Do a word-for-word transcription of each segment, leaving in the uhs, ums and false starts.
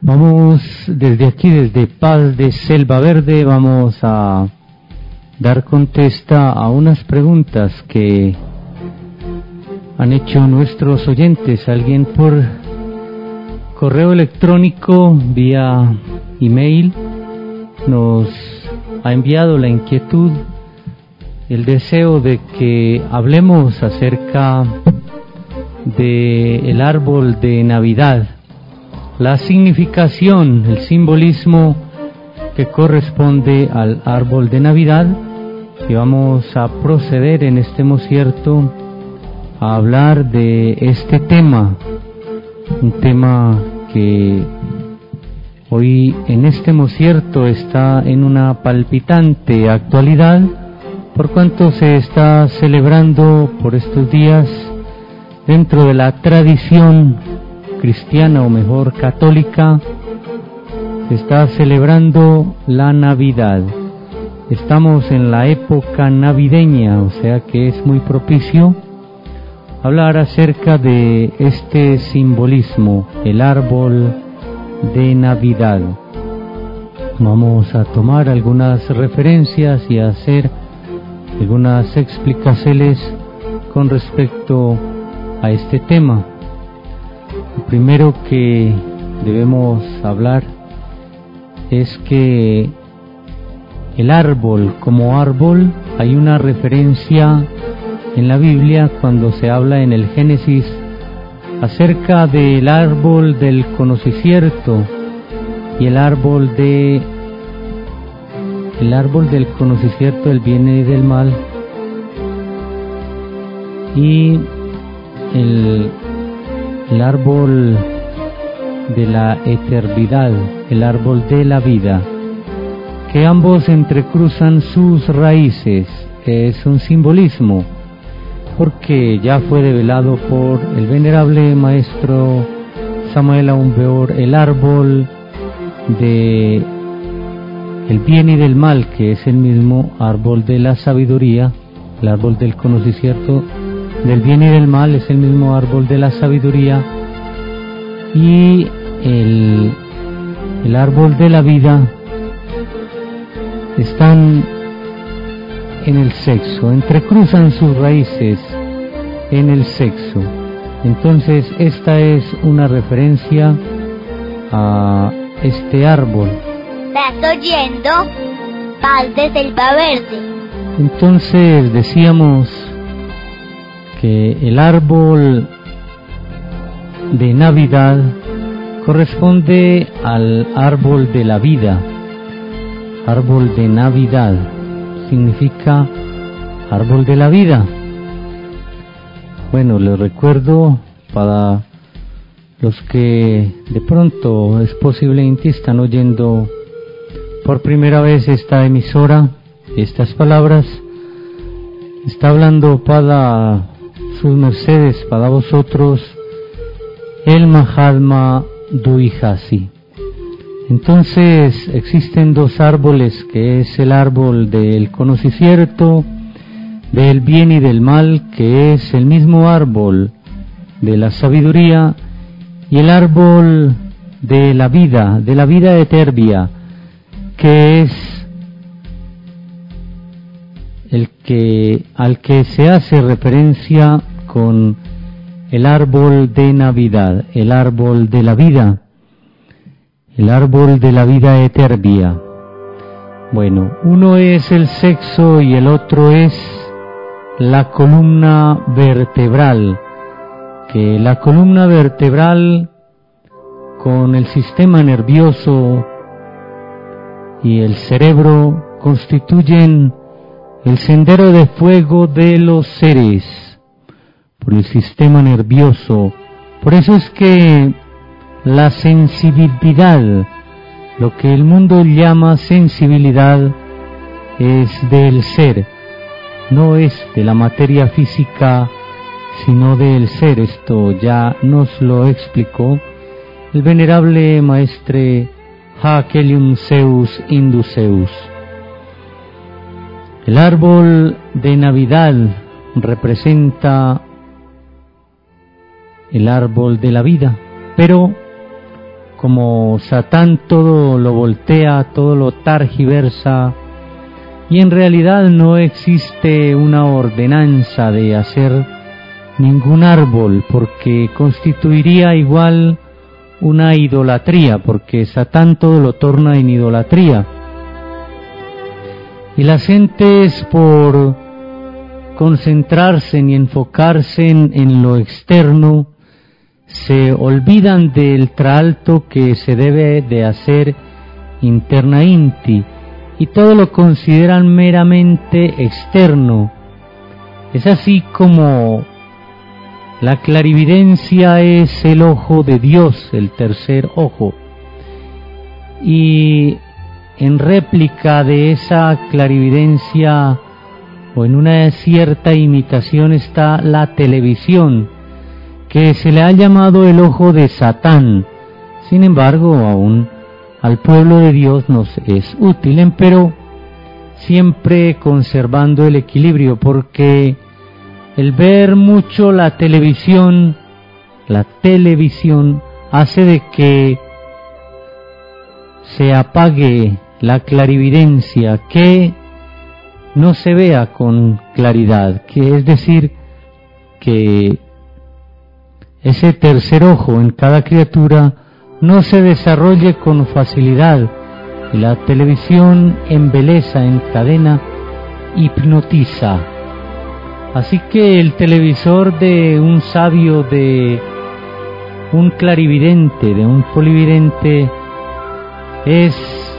Vamos desde aquí, desde Paz de Selva Verde, vamos a dar contesta a unas preguntas que han hecho nuestros oyentes. Alguien por correo electrónico, vía email, nos ha enviado la inquietud, el deseo de que hablemos acerca del árbol de Navidad, la significación, el simbolismo que corresponde al árbol de Navidad, y vamos a proceder en este mosierto a hablar de este tema, un tema que hoy en este mosierto está en una palpitante actualidad, por cuanto se está celebrando por estos días dentro de la tradición cristiana, o mejor católica, se está celebrando la Navidad. Estamos en la época navideña, o sea que es muy propicio hablar acerca de este simbolismo, el árbol de Navidad. Vamos a tomar algunas referencias y a hacer algunas explicaciones con respecto a este tema. Lo primero que debemos hablar es que el árbol, como árbol, hay una referencia en la Biblia cuando se habla en el Génesis acerca del árbol del conocimiento y el árbol de el árbol del conocimiento del bien y del mal, y el el árbol de la eternidad, el árbol de la vida, que ambos entrecruzan sus raíces. Es un simbolismo, porque ya fue develado por el venerable maestro Samuel Aumbeor el árbol de el bien y del mal, que es el mismo árbol de la sabiduría, el árbol del conocimiento del bien y del mal, es el mismo árbol de la sabiduría, y el, el árbol de la vida están en el sexo, entrecruzan sus raíces en el sexo. Entonces esta es una referencia a este árbol. ¿Estás oyendo? Paz de Selva Verde. Entonces decíamos que el árbol de Navidad corresponde al árbol de la vida. Árbol de Navidad significa árbol de la vida. Bueno, les recuerdo, para los que de pronto es posiblemente están oyendo por primera vez esta emisora, estas palabras, está hablando para sus mercedes, para vosotros, el Mahatma Duihasi. Entonces existen dos árboles, que es el árbol del conocimiento del bien y del mal, que es el mismo árbol de la sabiduría, y el árbol de la vida, de la vida eterna, que es el que al que se hace referencia con el árbol de Navidad, el árbol de la vida, el árbol de la vida eterna. Bueno, uno es el sexo y el otro es la columna vertebral, que la columna vertebral con el sistema nervioso y el cerebro constituyen el sendero de fuego de los seres, por el sistema nervioso. Por eso es que la sensibilidad, lo que el mundo llama sensibilidad, es del ser, no es de la materia física, sino del ser. Esto ya nos lo explicó el venerable maestre Hakelium Zeus Induceus. El árbol de Navidad representa el árbol de la vida, pero como Satán todo lo voltea, todo lo targiversa, y en realidad no existe una ordenanza de hacer ningún árbol, porque constituiría igual una idolatría, porque Satán todo lo torna en idolatría. Y las gentes, por concentrarse y enfocarse en, en lo externo, se olvidan del traalto que se debe de hacer interna inti, y todo lo consideran meramente externo. Es así como la clarividencia es el ojo de Dios, el tercer ojo, y en réplica de esa clarividencia, o en una cierta imitación, está la televisión, que se le ha llamado el ojo de Satán. Sin embargo, aún al pueblo de Dios nos es útil, pero siempre conservando el equilibrio, porque el ver mucho la televisión, la televisión hace de que se apague la clarividencia, que no se vea con claridad, que es decir, que ese tercer ojo en cada criatura no se desarrolle con facilidad, y la televisión embeleza, encadena, hipnotiza. Así que el televisor de un sabio, de un clarividente, de un polividente, es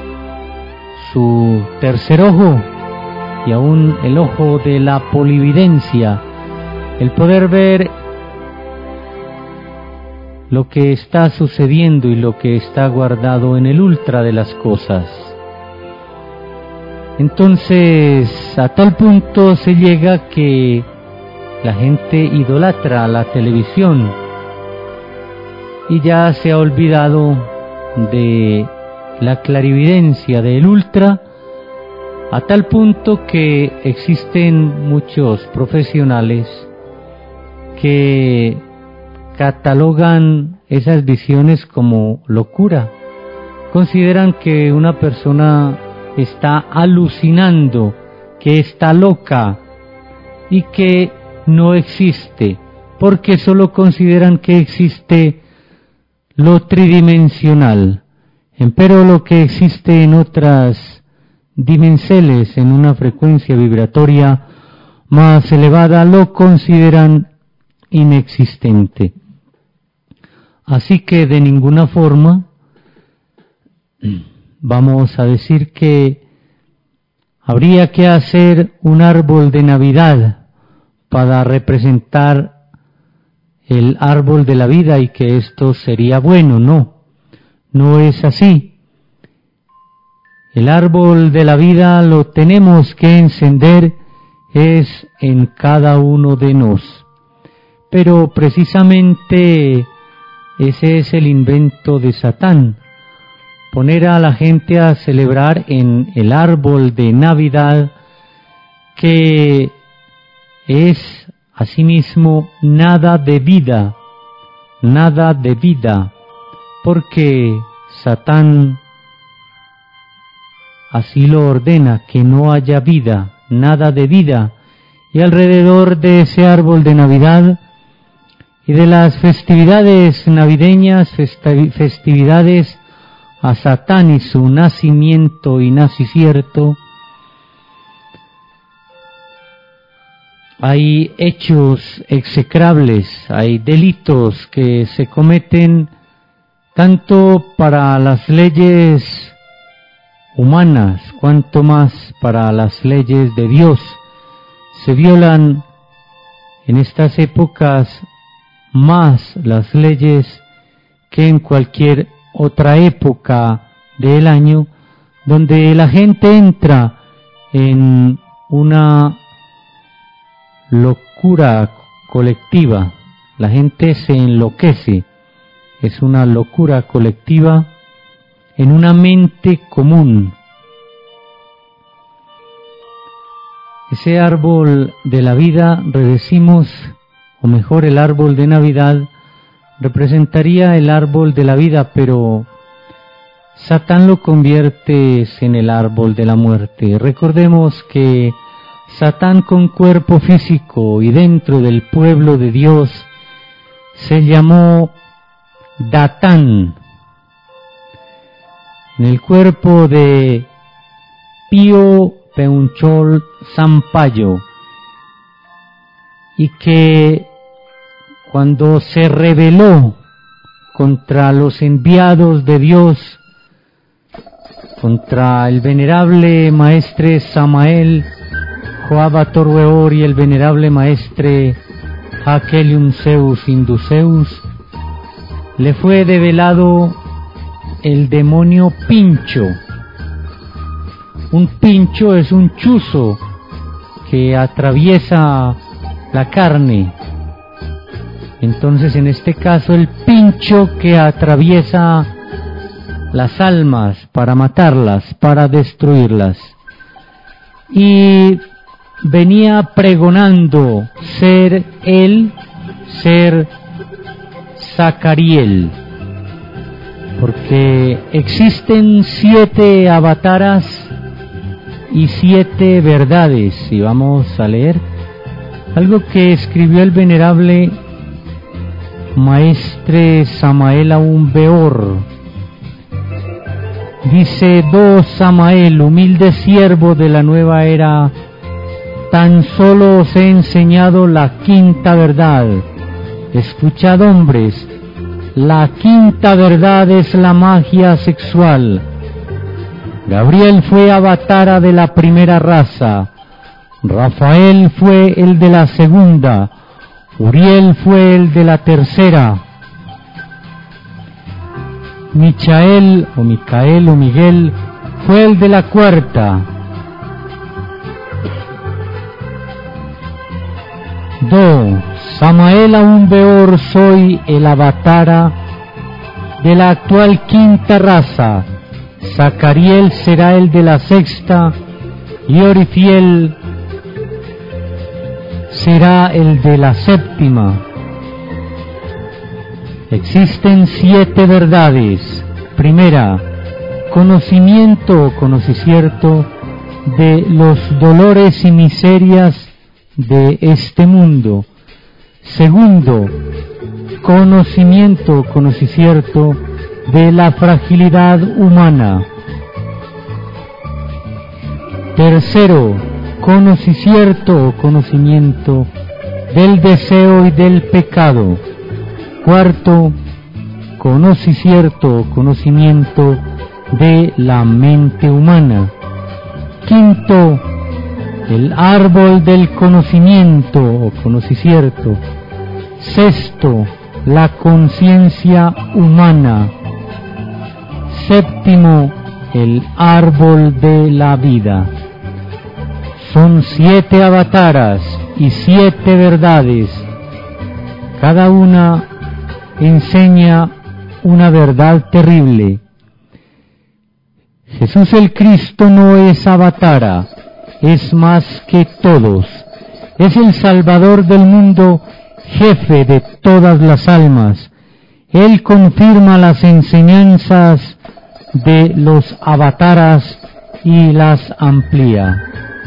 su tercer ojo, y aún el ojo de la polividencia, el poder ver lo que está sucediendo y lo que está guardado en el ultra de las cosas. Entonces, a tal punto se llega que la gente idolatra la televisión y ya se ha olvidado de la clarividencia del ultra, a tal punto que existen muchos profesionales que catalogan esas visiones como locura. Consideran que una persona está alucinando, que está loca y que no existe, porque solo consideran que existe lo tridimensional, empero lo que existe en otras dimensiones, en una frecuencia vibratoria más elevada, lo consideran inexistente. Así que de ninguna forma vamos a decir que habría que hacer un árbol de Navidad para representar el árbol de la vida y que esto sería bueno. No, no es así. El árbol de la vida lo tenemos que encender es en cada uno de nos. Pero precisamente ese es el invento de Satán, poner a la gente a celebrar en el árbol de Navidad, que es asimismo nada de vida, nada de vida, porque Satán así lo ordena, que no haya vida, nada de vida, y alrededor de ese árbol de Navidad y de las festividades navideñas, festividades a Satán y su nacimiento y nacicierto, hay hechos execrables, hay delitos que se cometen tanto para las leyes humanas, cuanto más para las leyes de Dios. Se violan en estas épocas más las leyes que en cualquier otra época del año, donde la gente entra en una locura colectiva, la gente se enloquece, es una locura colectiva en una mente común. Ese árbol de la vida, redecimos, o mejor el árbol de Navidad, representaría el árbol de la vida, pero Satán lo convierte en el árbol de la muerte. Recordemos que Satán con cuerpo físico y dentro del pueblo de Dios se llamó Datán. En el cuerpo de Pío Peunchol Sampaio, y que cuando se rebeló contra los enviados de Dios, contra el venerable maestre Samael Joabatorweor y el venerable maestre Hakelium Zeus Induceus, le fue develado el demonio Pincho. Un pincho es un chuzo que atraviesa la carne. Entonces, en este caso, el pincho que atraviesa las almas para matarlas, para destruirlas. Y venía pregonando ser él, ser Zacariel, porque existen siete avataras y siete verdades. Y vamos a leer algo que escribió el venerable maestre Samael Aún Beor. Dice: Do Samael, humilde siervo de la nueva era, tan solo os he enseñado la quinta verdad. Escuchad, hombres, la quinta verdad es la magia sexual. Gabriel fue avatara de la primera raza, Rafael fue el de la segunda, Uriel fue el de la tercera, Michael o Micael o Miguel fue el de la cuarta. Do Samael Aún Beor, soy el avatara de la actual quinta raza. Zacariel será el de la sexta y Orifiel será el de la séptima. Existen siete verdades. Primera, conocimiento o conocicierto de los dolores y miserias de este mundo. Segundo, conocimiento o conocicierto de la fragilidad humana. Tercero, conocicierto o conocimiento del deseo y del pecado. Cuarto, conocicierto o conocimiento de la mente humana. Quinto, el árbol del conocimiento o conocicierto. Sexto, la conciencia humana. Séptimo, el árbol de la vida. Son siete avataras y siete verdades. Cada una enseña una verdad terrible. Jesús el Cristo no es avatara, es más que todos. Es el Salvador del mundo, jefe de todas las almas. Él confirma las enseñanzas de los avataras y las amplía.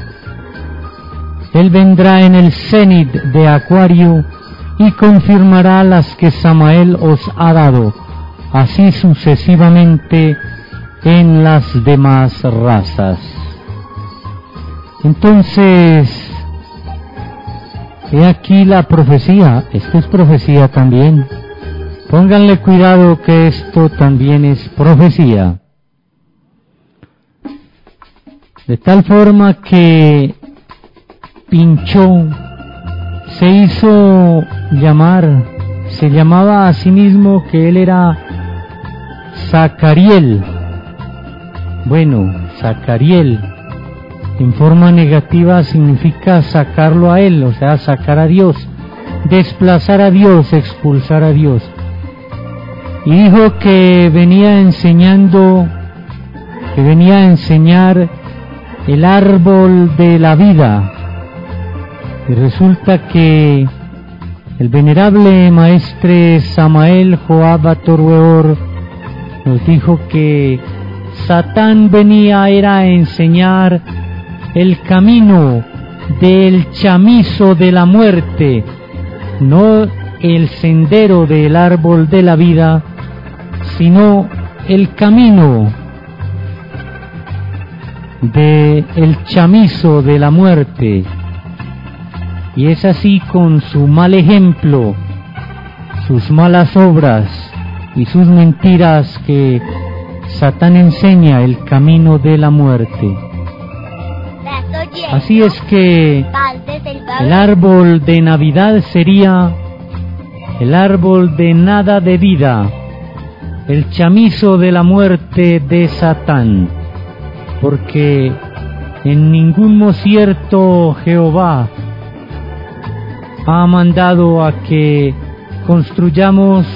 Él vendrá en el cenit de Acuario y confirmará las que Samael os ha dado, así sucesivamente en las demás razas. Entonces, he aquí la profecía. Esto es profecía también. Pónganle cuidado que esto también es profecía. De tal forma que Pinchó se hizo llamar, se llamaba a sí mismo que él era Zacariel. Bueno, Zacariel en forma negativa significa sacarlo a él, o sea, sacar a Dios, desplazar a Dios, expulsar a Dios. Y dijo que venía enseñando, que venía a enseñar el árbol de la vida. Y resulta que el venerable maestre Samael Joabatorweor nos dijo que Satán venía era a enseñar el camino del chamizo de la muerte, no el sendero del árbol de la vida, sino el camino del chamizo de la muerte. Y es así con su mal ejemplo, sus malas obras y sus mentiras que Satán enseña el camino de la muerte. Así es que el árbol de Navidad sería el árbol de nada de vida, el chamizo de la muerte de Satán, porque en ningún mocierto Jehová ha mandado a que construyamos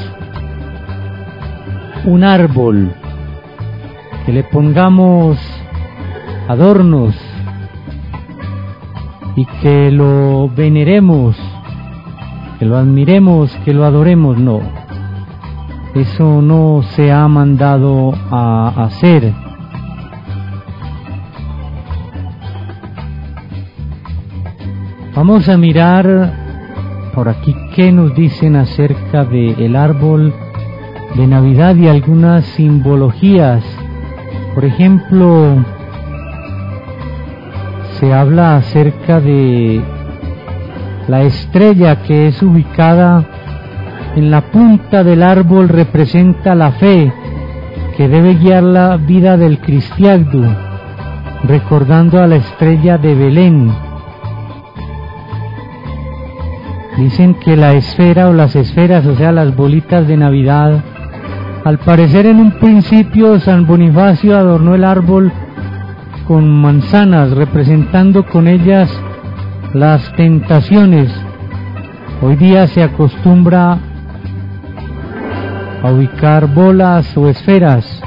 un árbol, que le pongamos adornos y que lo veneremos, que lo admiremos, que lo adoremos. No, eso no se ha mandado a hacer. Vamos a mirar por aquí qué nos dicen acerca del árbol de Navidad y algunas simbologías. Por ejemplo, se habla acerca de la estrella que es ubicada en la punta del árbol, representa la fe que debe guiar la vida del cristiano, recordando a la estrella de Belén. Dicen que la esfera o las esferas, o sea, las bolitas de Navidad, al parecer en un principio San Bonifacio adornó el árbol con manzanas, representando con ellas las tentaciones. Hoy día se acostumbra a ubicar bolas o esferas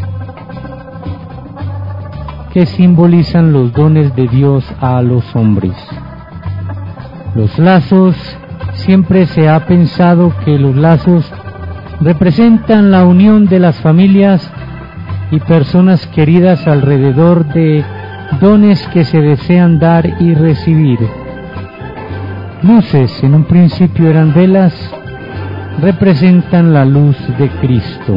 que simbolizan los dones de Dios a los hombres. Los lazos, siempre se ha pensado que los lazos representan la unión de las familias y personas queridas alrededor de dones que se desean dar y recibir. Luces, en un principio eran velas, representan la luz de Cristo.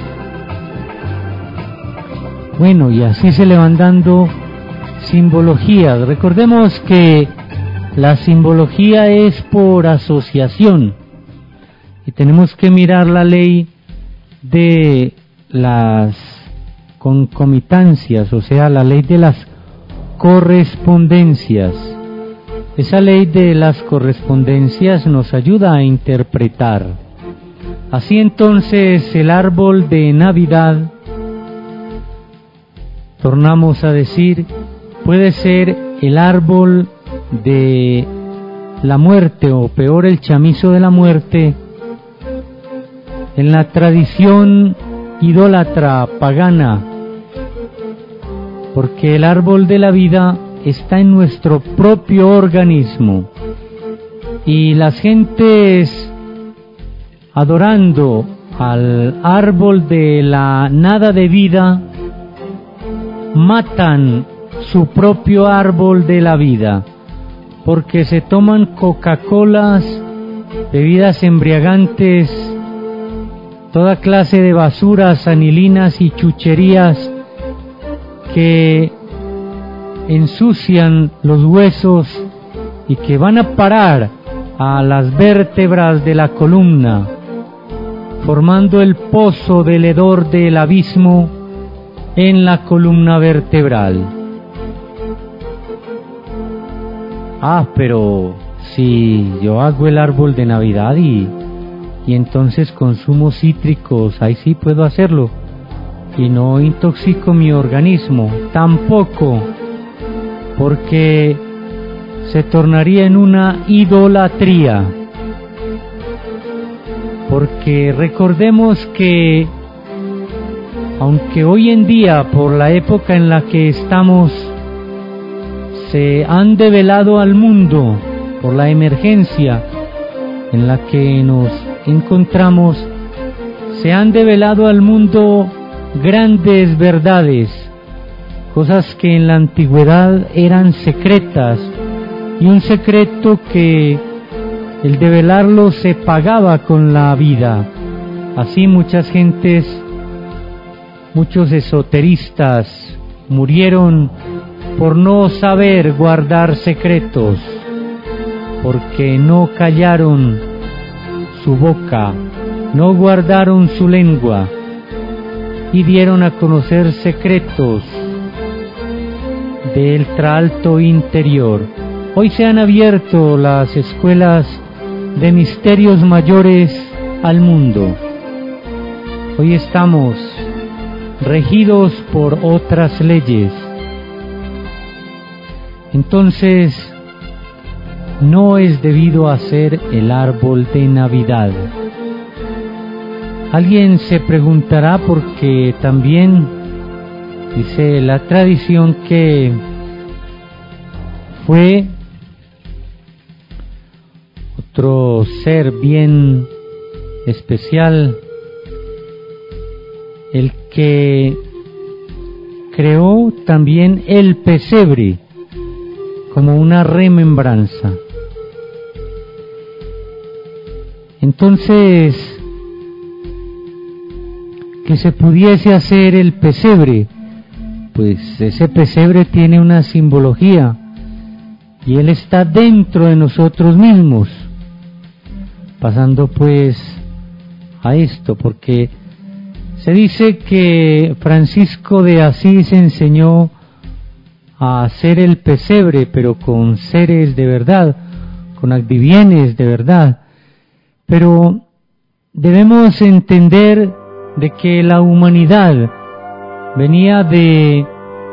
Bueno, y así se le van dando simbologías. Recordemos que la simbología es por asociación y tenemos que mirar la ley de las concomitancias, o sea, la ley de las correspondencias. Esa ley de las correspondencias nos ayuda a interpretar. Así entonces el árbol de Navidad, tornamos a decir, puede ser el árbol de la muerte, o peor, el chamizo de la muerte, en la tradición idólatra pagana, porque el árbol de la vida está en nuestro propio organismo, y las gentes adorando al árbol de la nada de vida matan su propio árbol de la vida, porque se toman Coca-Colas, bebidas embriagantes, toda clase de basuras, anilinas y chucherías que ensucian los huesos y que van a parar a las vértebras de la columna, formando el pozo del hedor del abismo en la columna vertebral. Ah, pero si yo hago el árbol de Navidad y, y entonces consumo cítricos, ahí sí puedo hacerlo, y no intoxico mi organismo, tampoco, porque se tornaría en una idolatría. Porque recordemos que, aunque hoy en día, por la época en la que estamos, se han develado al mundo, por la emergencia en la que nos encontramos, se han develado al mundo grandes verdades, cosas que en la antigüedad eran secretas, y un secreto que el develarlo se pagaba con la vida. Así muchas gentes, muchos esoteristas murieron por no saber guardar secretos, porque no callaron su boca, no guardaron su lengua y dieron a conocer secretos del traalto interior. Hoy se han abierto las escuelas de misterios mayores al mundo. Hoy estamos regidos por otras leyes. Entonces, no es debido hacer el árbol de Navidad. Alguien se preguntará porque también dice la tradición que fue otro ser bien especial el que creó también el pesebre como una remembranza. Entonces, que se pudiese hacer el pesebre, pues ese pesebre tiene una simbología y él está dentro de nosotros mismos. Pasando pues a esto, porque se dice que Francisco de Asís enseñó a hacer el pesebre, pero con seres de verdad, con adivienes de verdad. Pero debemos entender de que la humanidad venía de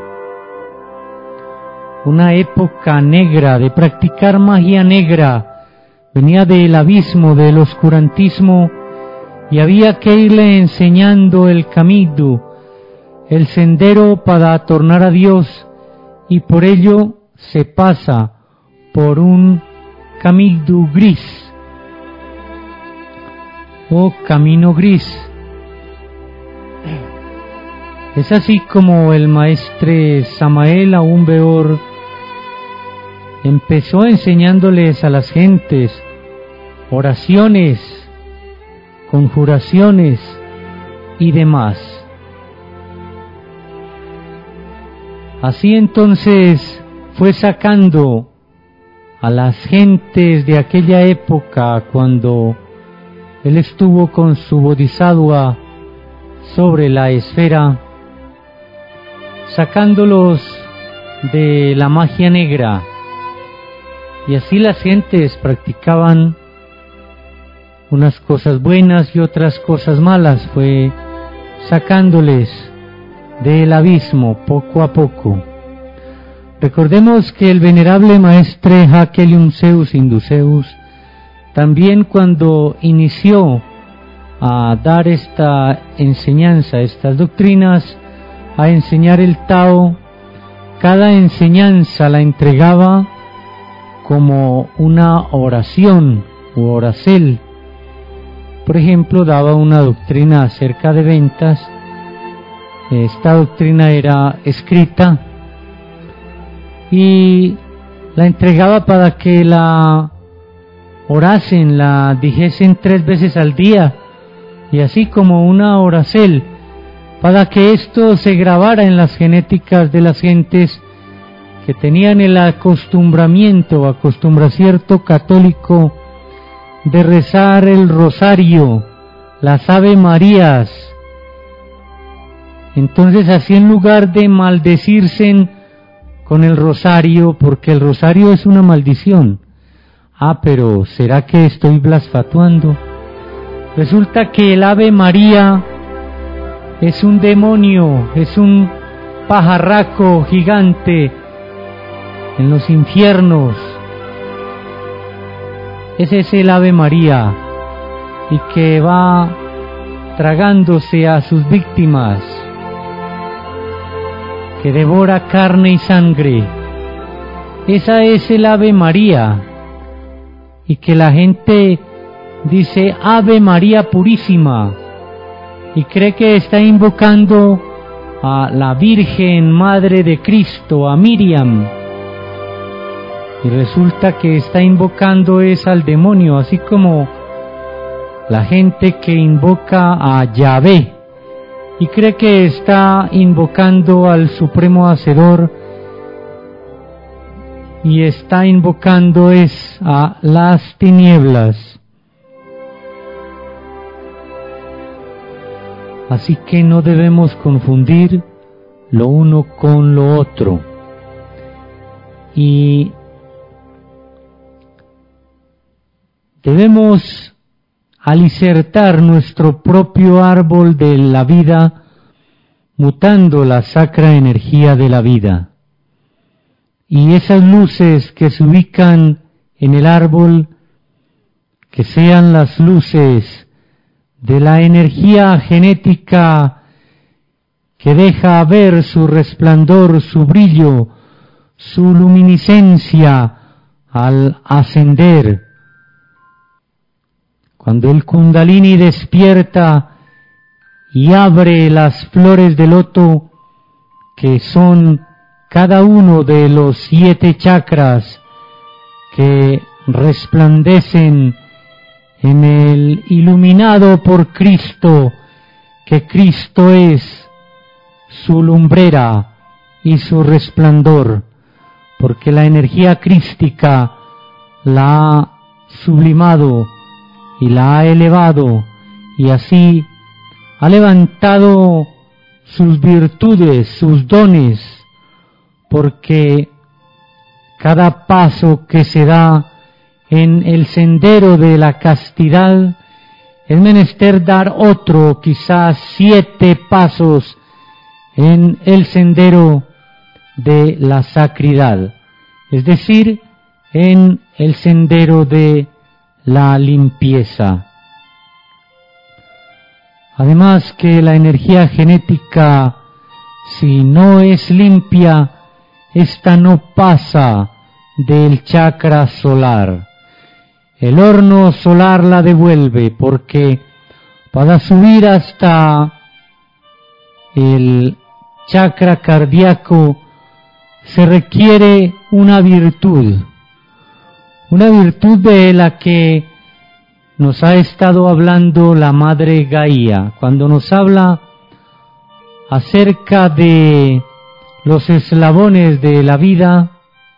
una época negra, de practicar magia negra, venía del abismo, del oscurantismo, y había que irle enseñando el camino, el sendero para tornar a Dios, y por ello se pasa por un camino gris, o camino gris. Es así como el maestre Samael Aún Weor empezó enseñándoles a las gentes oraciones, conjuraciones y demás. Así entonces fue sacando a las gentes de aquella época cuando él estuvo con su bodhisattva sobre la esfera, sacándolos de la magia negra, y así las gentes practicaban unas cosas buenas y otras cosas malas, fue sacándoles del abismo poco a poco. Recordemos que el venerable maestre Hakelium Zeus Induceus también, cuando inició a dar esta enseñanza, estas doctrinas, a enseñar el Tao, cada enseñanza la entregaba como una oración u oracel. Por ejemplo, daba una doctrina acerca de ventas. Esta doctrina era escrita y la entregaba para que la orasen, la dijesen tres veces al día, y así como una oracel, para que esto se grabara en las genéticas de las gentes que tenían el acostumbramiento, acostumbramiento católico de rezar el rosario, las Ave Marías. Entonces, así, en lugar de maldecirse con el rosario, porque el rosario es una maldición. Ah, pero ¿será que estoy blasfatuando? Resulta que el Ave María es un demonio, es un pajarraco gigante en los infiernos. Ese es el Ave María, y que va tragándose a sus víctimas, que devora carne y sangre. Esa es el Ave María, y que la gente dice Ave María Purísima, y cree que está invocando a la Virgen Madre de Cristo, a Miriam, y resulta que está invocando es al demonio, así como la gente que invoca a Yahvé y cree que está invocando al Supremo Hacedor y está invocando es a las tinieblas. Así que no debemos confundir lo uno con lo otro. Y debemos alicertar nuestro propio árbol de la vida, mutando la sacra energía de la vida. Y esas luces que se ubican en el árbol, que sean las luces de la energía genética que deja ver su resplandor, su brillo, su luminiscencia al ascender. Cuando el Kundalini despierta y abre las flores de loto, que son cada uno de los siete chakras que resplandecen en el iluminado por Cristo, que Cristo es su lumbrera y su resplandor, porque la energía crística la ha sublimado y la ha elevado, y así ha levantado sus virtudes, sus dones, porque cada paso que se da en el sendero de la castidad es menester dar otro, quizás siete pasos en el sendero de la sacridad, es decir, en el sendero de la limpieza. Además que la energía genética, si no es limpia, esta no pasa del chakra solar. El horno solar la devuelve, porque para subir hasta el chakra cardíaco se requiere una virtud, una virtud de la que nos ha estado hablando la Madre Gaia, cuando nos habla acerca de los eslabones de la vida.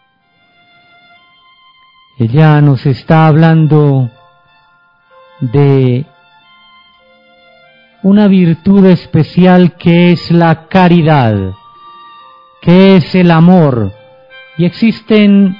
Ella nos está hablando de una virtud especial que es la caridad, que es el amor, y existen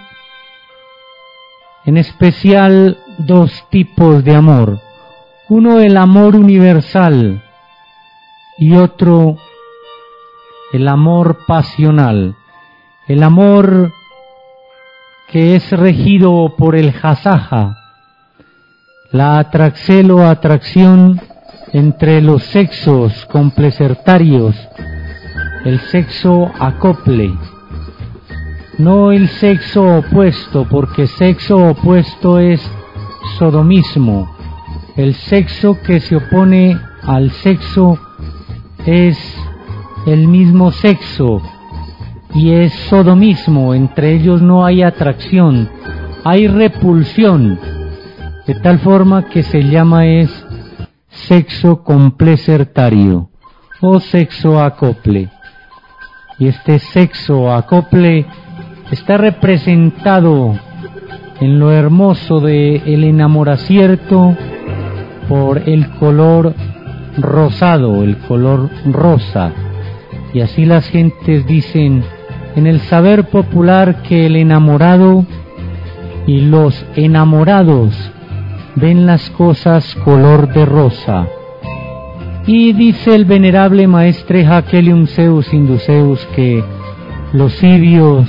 en especial dos tipos de amor. Uno, el amor universal, y otro, el amor pasional. El amor que es regido por el hasaja, la atracción o atracción entre los sexos complementarios, el sexo acople, no el sexo opuesto, porque sexo opuesto es sodomismo. El sexo que se opone al sexo es el mismo sexo y es sodomismo. Entre ellos no hay atracción, hay repulsión, de tal forma que se llama es sexo complementario o sexo acople. Y este sexo acople está representado en lo hermoso de el enamoramiento por el color rosado, el color rosa. Y así las gentes dicen en el saber popular que el enamorado y los enamorados ven las cosas color de rosa. Y dice el venerable maestre Jacquelium Zeus Induceus que los cirios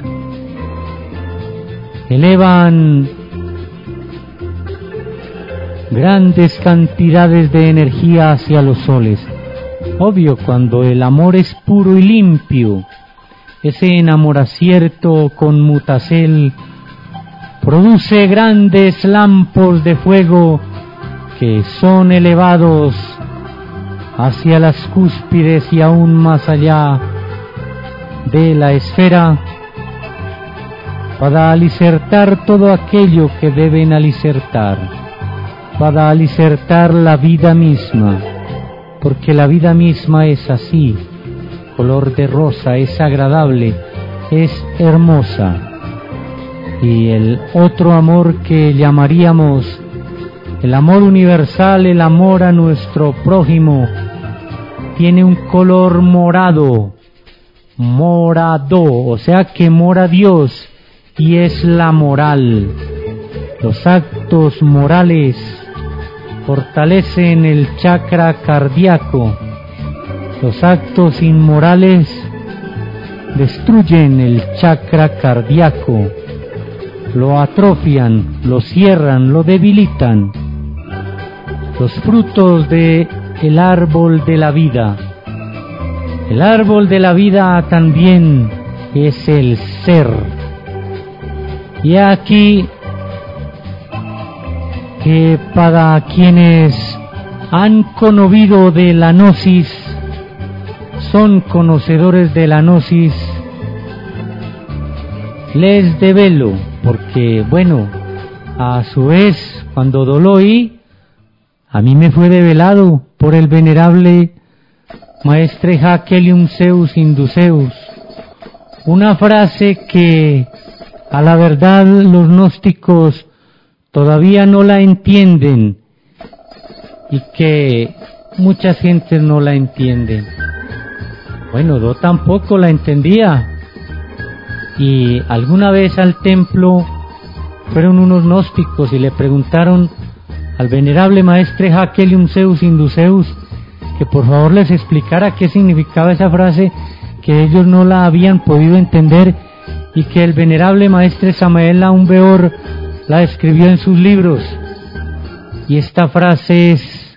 elevan grandes cantidades de energía hacia los soles. Obvio, cuando el amor es puro y limpio, ese enamoramiento con mutacel produce grandes lampos de fuego que son elevados hacia las cúspides y aún más allá de la esfera, para alicertar todo aquello que deben alicertar, para alicertar la vida misma, porque la vida misma es así, color de rosa, es agradable, es hermosa. Y el otro amor que llamaríamos el amor universal, el amor a nuestro prójimo, tiene un color morado, morado, o sea que mora Dios, y es la moral. Los actos morales fortalecen el chakra cardíaco. Los actos inmorales destruyen el chakra cardíaco, lo atrofian, lo cierran, lo debilitan. Los frutos de el árbol de la vida. El árbol de la vida también es el ser. Y aquí que para quienes han conocido de la gnosis, son conocedores de la gnosis, les develo, porque bueno, a su vez, cuando lo oí, a mí me fue develado por el venerable Maestre Hakelium Zeus Induceus, una frase que a la verdad los gnósticos todavía no la entienden y que mucha gente no la entiende. Bueno, yo tampoco la entendía, y alguna vez al templo fueron unos gnósticos y le preguntaron al venerable Maestre Hakelium Zeus Induceus que por favor les explicara qué significaba esa frase, que ellos no la habían podido entender y que el venerable Maestre Samael Aun-Weor la escribió en sus libros. Y esta frase es,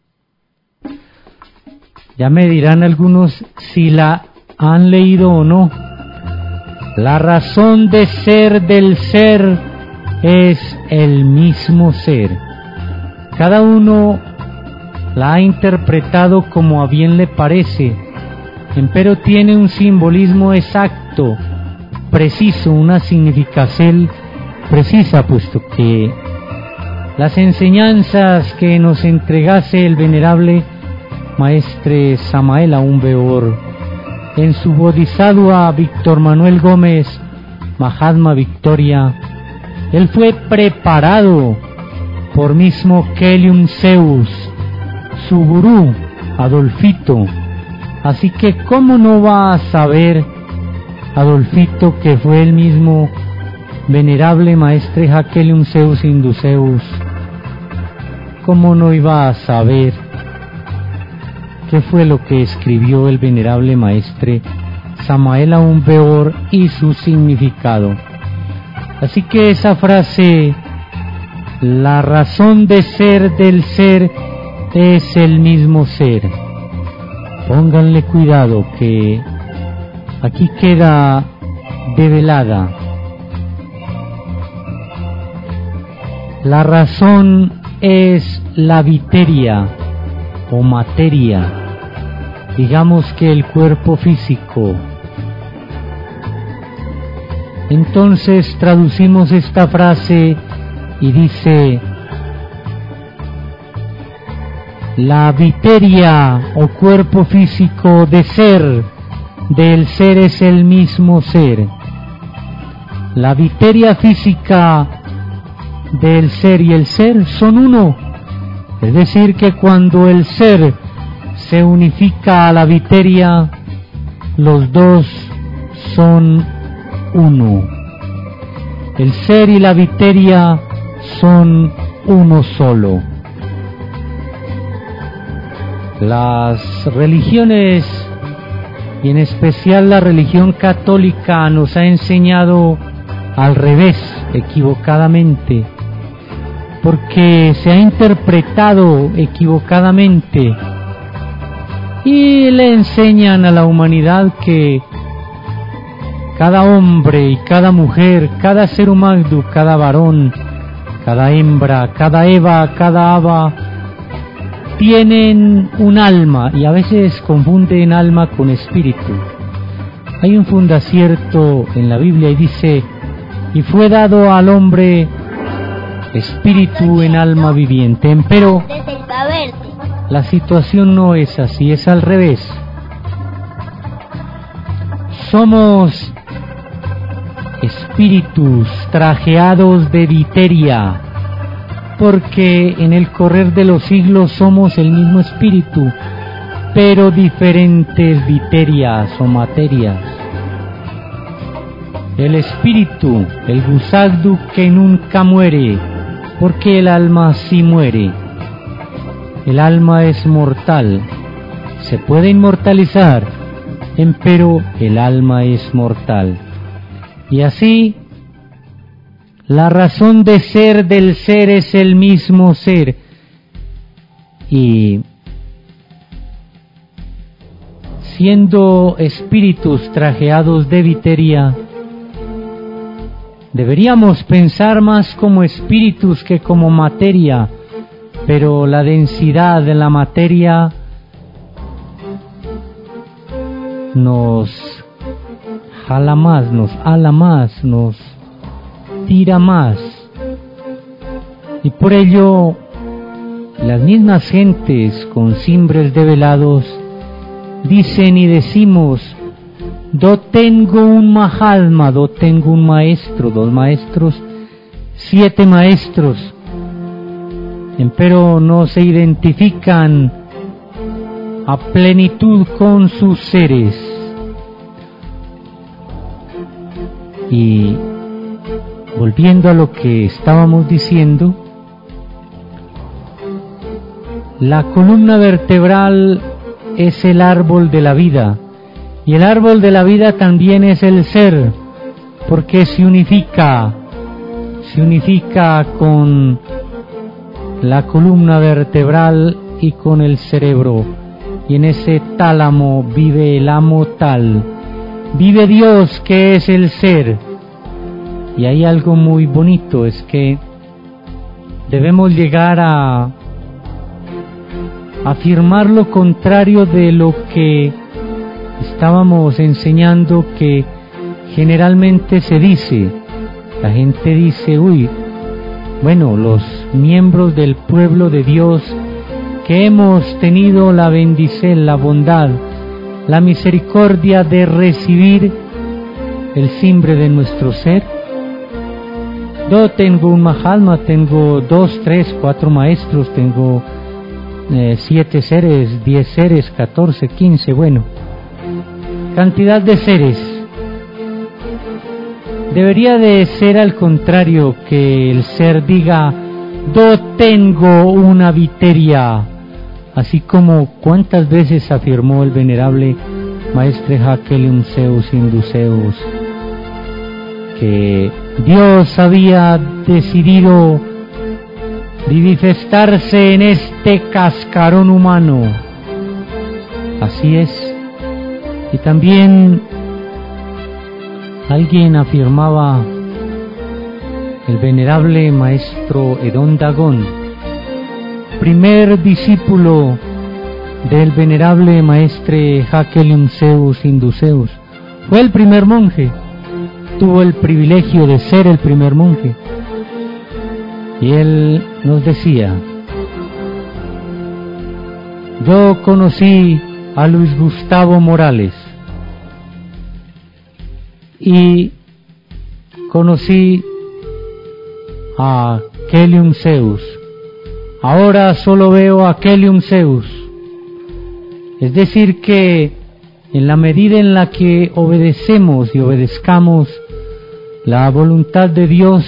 ya me dirán algunos si la han leído o no: la razón de ser del ser es el mismo ser. Cada uno la ha interpretado como a bien le parece, empero tiene un simbolismo exacto, preciso, una significación precisa, puesto que las enseñanzas que nos entregase el venerable Maestre Samael Aun-Weor en su Bodhisattva Víctor Manuel Gómez Mahatma Victoria, él fue preparado por mismo Kelium Zeus, su gurú Adolfito. Así que cómo no va a saber Adolfito que fue el mismo venerable Maestre Hakelium Zeus Induceus, cómo no iba a saber qué fue lo que escribió el venerable Maestre Samael Aun-Weor y su significado. Así que esa frase, la razón de ser del ser es el mismo ser, pónganle cuidado que aquí queda develada. La razón es la viteria o materia, digamos que el cuerpo físico. Entonces traducimos esta frase y dice: la viteria o cuerpo físico de ser del ser es el mismo ser. La viteria física del ser y el ser son uno, es decir que cuando el ser se unifica a la viteria, los dos son uno. El ser y la viteria son uno solo. Las religiones, y en especial la religión católica, nos ha enseñado al revés, equivocadamente, porque se ha interpretado equivocadamente, y le enseñan a la humanidad que cada hombre y cada mujer, cada ser humano, cada varón, cada hembra, cada Eva, cada Ava, tienen un alma, y a veces confunden alma con espíritu. Hay un fundacierto en la Biblia y dice: y fue dado al hombre espíritu en alma viviente. Empero la situación no es así, es al revés. Somos espíritus trajeados de viteria, porque en el correr de los siglos somos el mismo espíritu, pero diferentes viterias o materias. El espíritu, el gusagdu que nunca muere, porque el alma sí muere. El alma es mortal, se puede inmortalizar, empero el alma es mortal. Y así, la razón de ser del ser es el mismo ser. Y siendo espíritus trajeados de viteria, deberíamos pensar más como espíritus que como materia, pero la densidad de la materia nos jala más, nos ala más, nos tira más. Y por ello, las mismas gentes con cimbres develados dicen y decimos: do tengo un mahalma, do tengo un maestro, dos maestros, siete maestros, empero no se identifican a plenitud con sus seres. Y volviendo a lo que estábamos diciendo, la columna vertebral es el árbol de la vida. Y el árbol de la vida también es el ser, porque se unifica, se unifica con la columna vertebral y con el cerebro. Y en ese tálamo vive el amo tal, vive Dios que es el ser. Y hay algo muy bonito, es que debemos llegar a afirmar lo contrario de lo que estábamos enseñando, que generalmente se dice. La gente dice: uy, bueno, los miembros del pueblo de Dios que hemos tenido la bendición, la bondad, la misericordia de recibir el cimbre de nuestro ser. Yo tengo un mahalma, tengo dos, tres, cuatro maestros, tengo eh, siete seres, diez seres, catorce, quince, bueno, cantidad de seres. Debería de ser al contrario, que el ser diga: yo tengo una viteria, así como cuántas veces afirmó el venerable maestre Hakelium Zeus Induceus que Dios había decidido manifestarse en este cascarón humano. Así es. Y también alguien afirmaba, el venerable maestro Edón Dagón, primer discípulo del venerable maestre Hakelium Zeus Induceus, fue el primer monje, tuvo el privilegio de ser el primer monje. Y él nos decía: yo conocí a Luis Gustavo Morales y conocí a Hakelium Zeus, ahora solo veo a Hakelium Zeus. Es decir, que en la medida en la que obedecemos y obedezcamos la voluntad de Dios,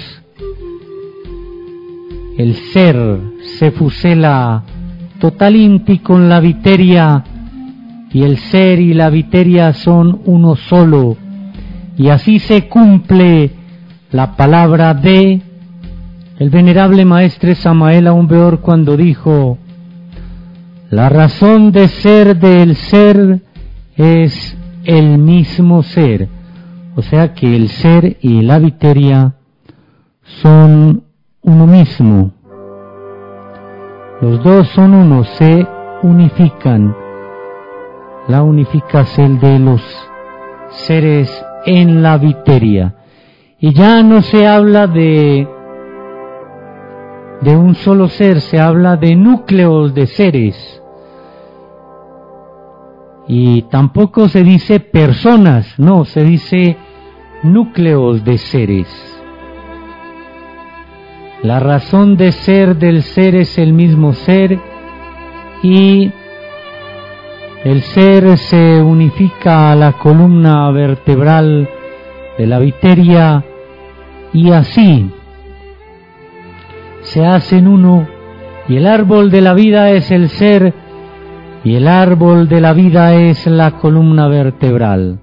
el ser se fusela totalinti con la viteria, y el ser y la viteria son uno solo, y así se cumple la palabra de el venerable maestre Samael Aun Weor cuando dijo: la razón de ser del ser es el mismo ser. O sea que el ser y la viteria son uno mismo. Los dos son uno, se unifican. La unificación de los seres en la viteria. Y ya no se habla de, de un solo ser, se habla de núcleos de seres. Y tampoco se dice personas, no, se dice núcleos de seres. La razón de ser del ser es el mismo ser y el ser se unifica a la columna vertebral de la viteria y así se hacen uno, y el árbol de la vida es el ser y el árbol de la vida es la columna vertebral.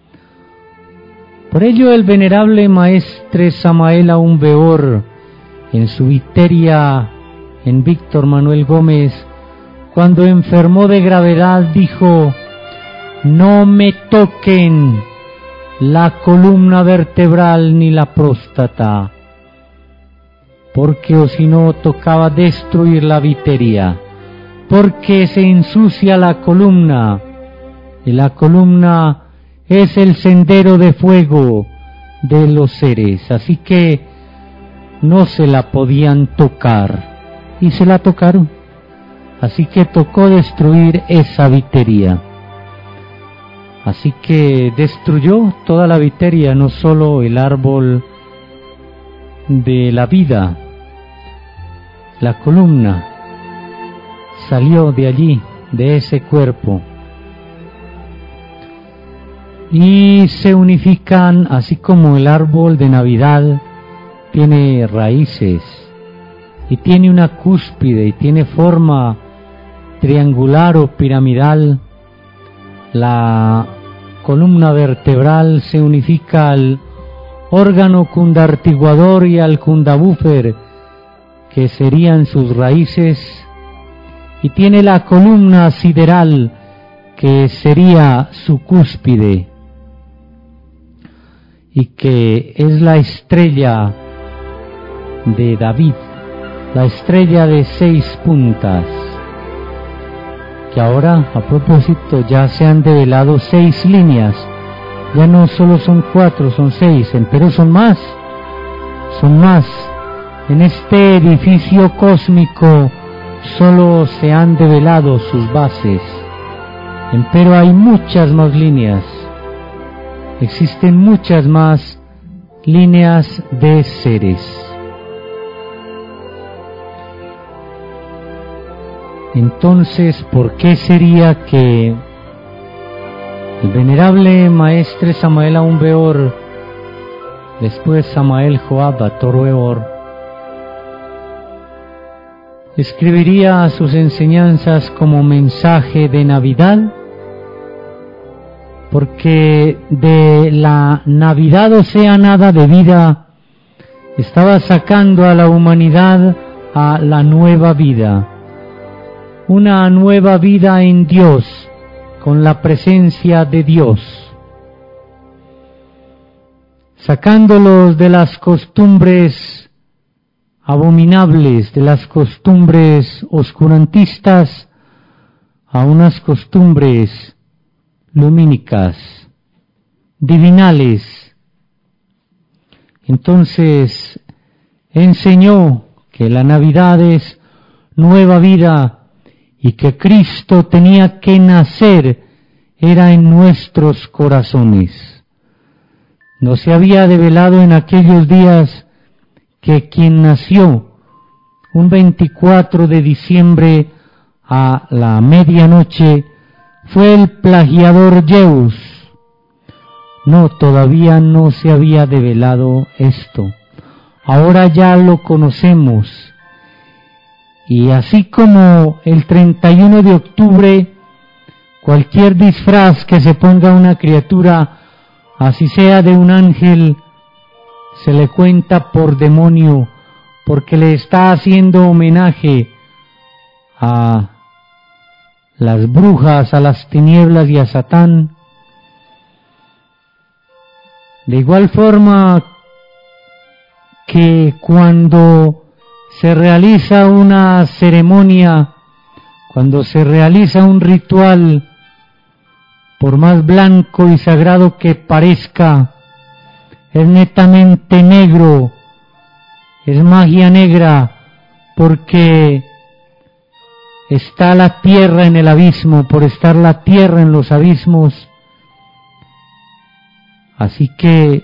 Por ello el venerable maestre Samael Aún Weor, en su viteria en Víctor Manuel Gómez, cuando enfermó de gravedad, dijo: no me toquen la columna vertebral ni la próstata, porque o si no tocaba destruir la viteria, porque se ensucia la columna, y la columna es el sendero de fuego de los seres, así que no se la podían tocar, y se la tocaron. Así que tocó destruir esa viteria. Así que destruyó toda la viteria, no solo el árbol de la vida. La columna salió de allí, de ese cuerpo. Y se unifican, así como el árbol de Navidad tiene raíces y tiene una cúspide y tiene forma triangular o piramidal. La columna vertebral se unifica al órgano cundartiguador y al cundabúfer, que serían sus raíces, y tiene la columna sideral, que sería su cúspide, y que es la estrella de David, la estrella de seis puntas, que ahora, a propósito, ya se han develado seis líneas. Ya no solo son cuatro, son seis. En Perú son más, son más. En este edificio cósmico solo se han develado sus bases. En Perú hay muchas más líneas. Existen muchas más líneas de seres. Entonces, ¿por qué sería que el venerable maestre Samael Aún Weor, después Samael Joab Bator Weor, escribiría sus enseñanzas como mensaje de Navidad? Porque de la Navidad, o sea, nada de vida, estaba sacando a la humanidad a la nueva vida. Una nueva vida en Dios, con la presencia de Dios, sacándolos de las costumbres abominables, de las costumbres oscurantistas, a unas costumbres lumínicas, divinales. Entonces enseñó que la Navidad es nueva vida, y que Cristo tenía que nacer, era en nuestros corazones. No se había develado en aquellos días que quien nació un veinticuatro de diciembre a la medianoche fue el plagiador Zeus. No, todavía no se había develado esto. Ahora ya lo conocemos. Y así como el treinta y uno de octubre, cualquier disfraz que se ponga a una criatura, así sea de un ángel, se le cuenta por demonio, porque le está haciendo homenaje a las brujas, a las tinieblas y a Satán. De igual forma que cuando se realiza una ceremonia, cuando se realiza un ritual, por más blanco y sagrado que parezca, es netamente negro, es magia negra, porque está la tierra en el abismo, por estar la tierra en los abismos. Así que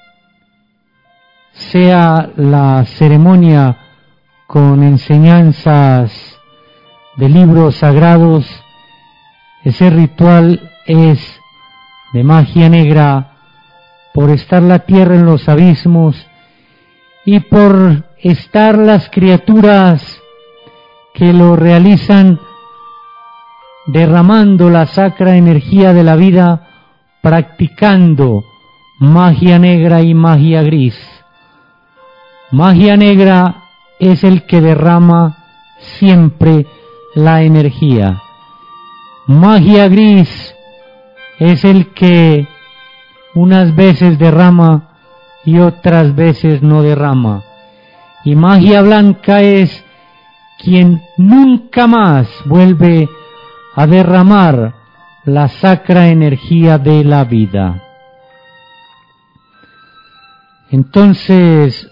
sea la ceremonia con enseñanzas de libros sagrados, ese ritual es de magia negra por estar la tierra en los abismos y por estar las criaturas que lo realizan derramando la sacra energía de la vida, practicando magia negra y magia gris. Magia negra es el que derrama siempre la energía. Magia gris es el que unas veces derrama y otras veces no derrama. Y magia blanca es quien nunca más vuelve a derramar la sacra energía de la vida. Entonces,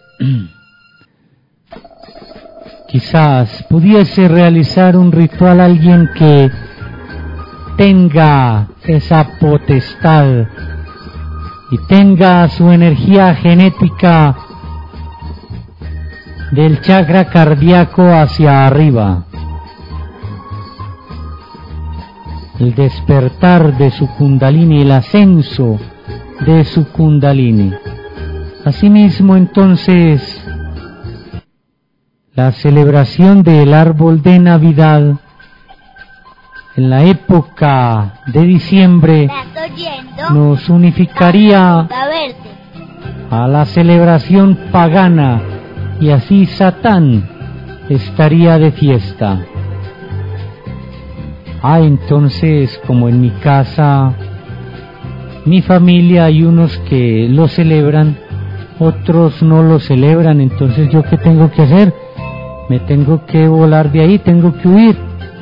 quizás pudiese realizar un ritual alguien que tenga esa potestad y tenga su energía genética del chakra cardíaco hacia arriba, el despertar de su kundalini, el ascenso de su kundalini. Asimismo, entonces, la celebración del árbol de Navidad en la época de diciembre nos unificaría a la celebración pagana, y así Satán estaría de fiesta. Ah, entonces, como en mi casa, mi familia, hay unos que lo celebran, otros no lo celebran, entonces ¿yo qué tengo que hacer? Me tengo que volar de ahí, tengo que huir.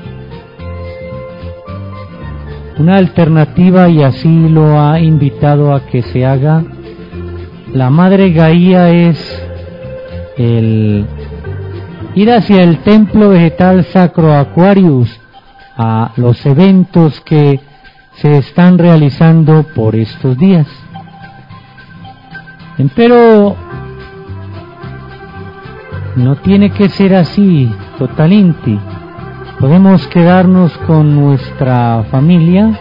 Una alternativa, y así lo ha invitado a que se haga la Madre Gaia, es el ir hacia el templo vegetal Sacro Aquarius, a los eventos que se están realizando por estos días. Pero no tiene que ser así, totalinti. Podemos quedarnos con nuestra familia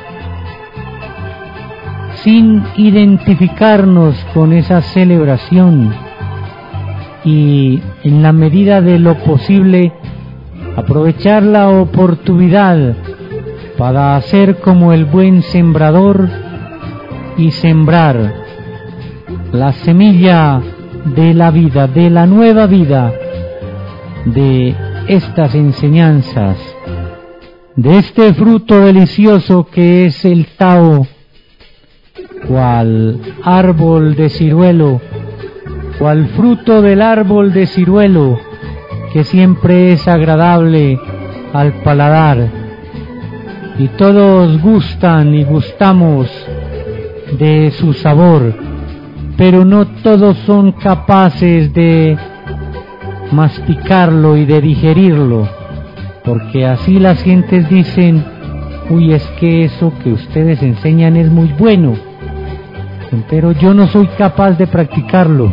sin identificarnos con esa celebración y, en la medida de lo posible, aprovechar la oportunidad para hacer como el buen sembrador y sembrar la semilla de la vida, de la nueva vida, de estas enseñanzas, de este fruto delicioso que es el Tao, cual árbol de ciruelo, cual fruto del árbol de ciruelo, que siempre es agradable al paladar, y todos gustan y gustamos de su sabor, pero no todos son capaces de masticarlo y de digerirlo, porque así las gentes dicen: uy, es que eso que ustedes enseñan es muy bueno, pero yo no soy capaz de practicarlo.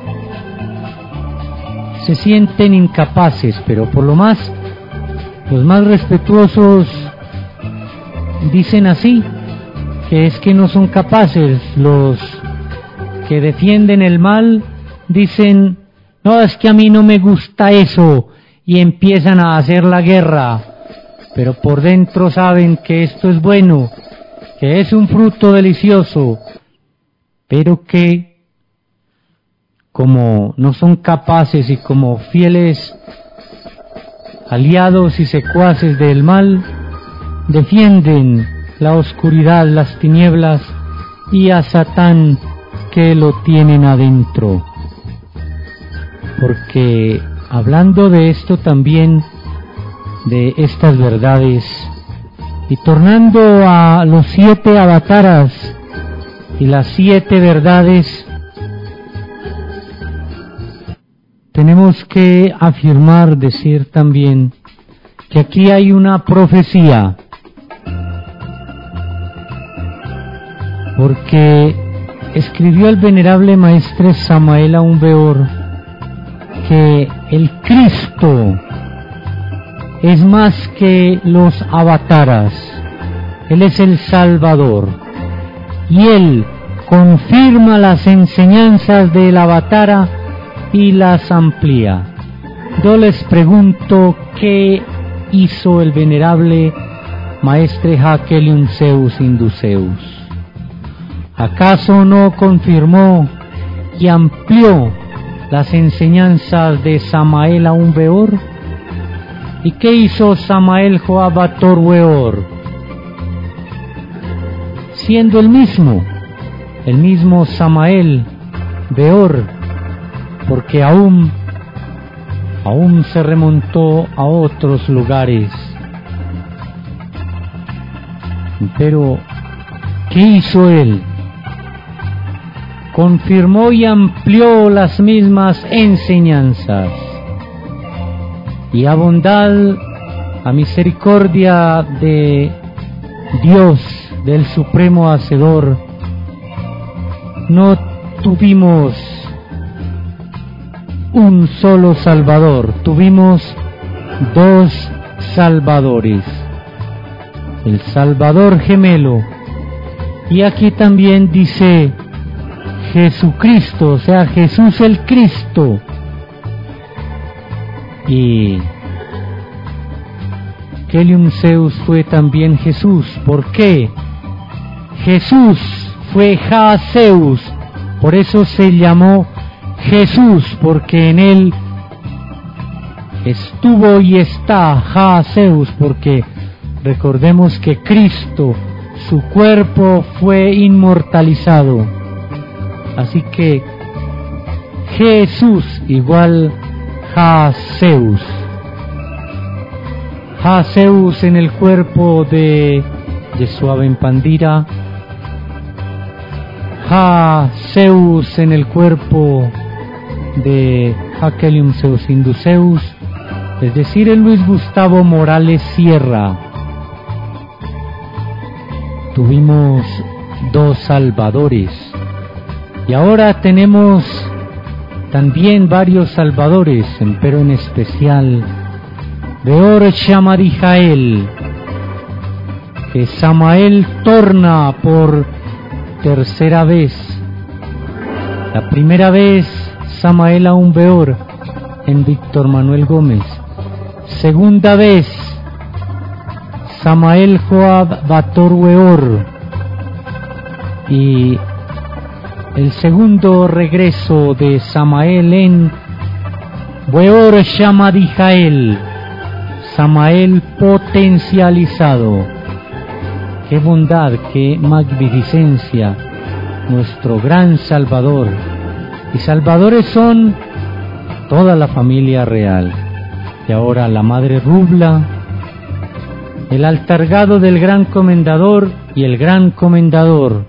Se sienten incapaces, pero por lo más, los más respetuosos dicen así, que es que no son capaces. Los que defienden el mal dicen: no, es que a mí no me gusta eso, y empiezan a hacer la guerra, pero por dentro saben que esto es bueno, que es un fruto delicioso, pero que como no son capaces y como fieles aliados y secuaces del mal, defienden la oscuridad, las tinieblas y a Satán que lo tienen adentro. Porque hablando de esto también, de estas verdades, y tornando a los siete avataras y las siete verdades, tenemos que afirmar, decir también, que aquí hay una profecía, porque escribió el venerable maestre Samael Aun Weor que el Cristo es más que los avataras, Él es el Salvador, y Él confirma las enseñanzas del avatara y las amplía. Yo les pregunto, ¿qué hizo el venerable maestre Hakelium Zeus Induceus? ¿Acaso no confirmó y amplió las enseñanzas de Samael Aun Weor? ¿Y qué hizo Samael Joabator Weor? Siendo el mismo, el mismo Samael Weor, porque aún, aún se remontó a otros lugares. Pero, ¿qué hizo él? Confirmó y amplió las mismas enseñanzas, y a bondad, a misericordia de Dios, del Supremo Hacedor, no tuvimos un solo Salvador, tuvimos dos Salvadores, el Salvador gemelo, y aquí también dice Jesucristo, o sea, Jesús el Cristo. Y Hakelium Zeus fue también Jesús. ¿Por qué? Jesús fue Ja Zeus, por eso se llamó Jesús, porque en él estuvo y está Ja Zeus, porque recordemos que Cristo, su cuerpo fue inmortalizado. Así que Jesús igual Ja Zeus. Ja Zeus en el cuerpo de Yeshua Ben Pandira. Ja Zeus en el cuerpo de Hakelium Zeus Induceus, es decir, el Luis Gustavo Morales Sierra. Tuvimos dos salvadores, y ahora tenemos también varios salvadores, pero en especial Weor Shamadijael, que Samael torna por tercera vez. La primera vez Samael Aun Weor en Víctor Manuel Gómez. Segunda vez Samael Joabator Weor. Y el segundo regreso de Samael en Weor Shamadijael, Samael potencializado. Qué bondad, qué magnificencia, nuestro gran Salvador. Y salvadores son toda la familia real. Y ahora la Madre Rubla, el altargado del Gran Comendador y el Gran Comendador,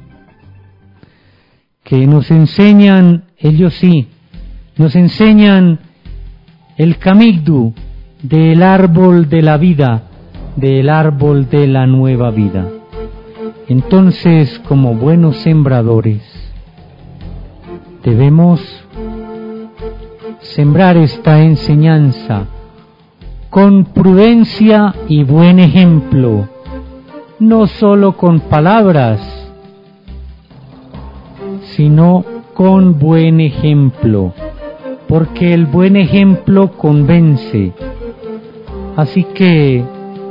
que nos enseñan, ellos sí, nos enseñan el camigdu del árbol de la vida, del árbol de la nueva vida. Entonces, como buenos sembradores, debemos sembrar esta enseñanza con prudencia y buen ejemplo, no solo con palabras, sino con buen ejemplo, porque el buen ejemplo convence. Así que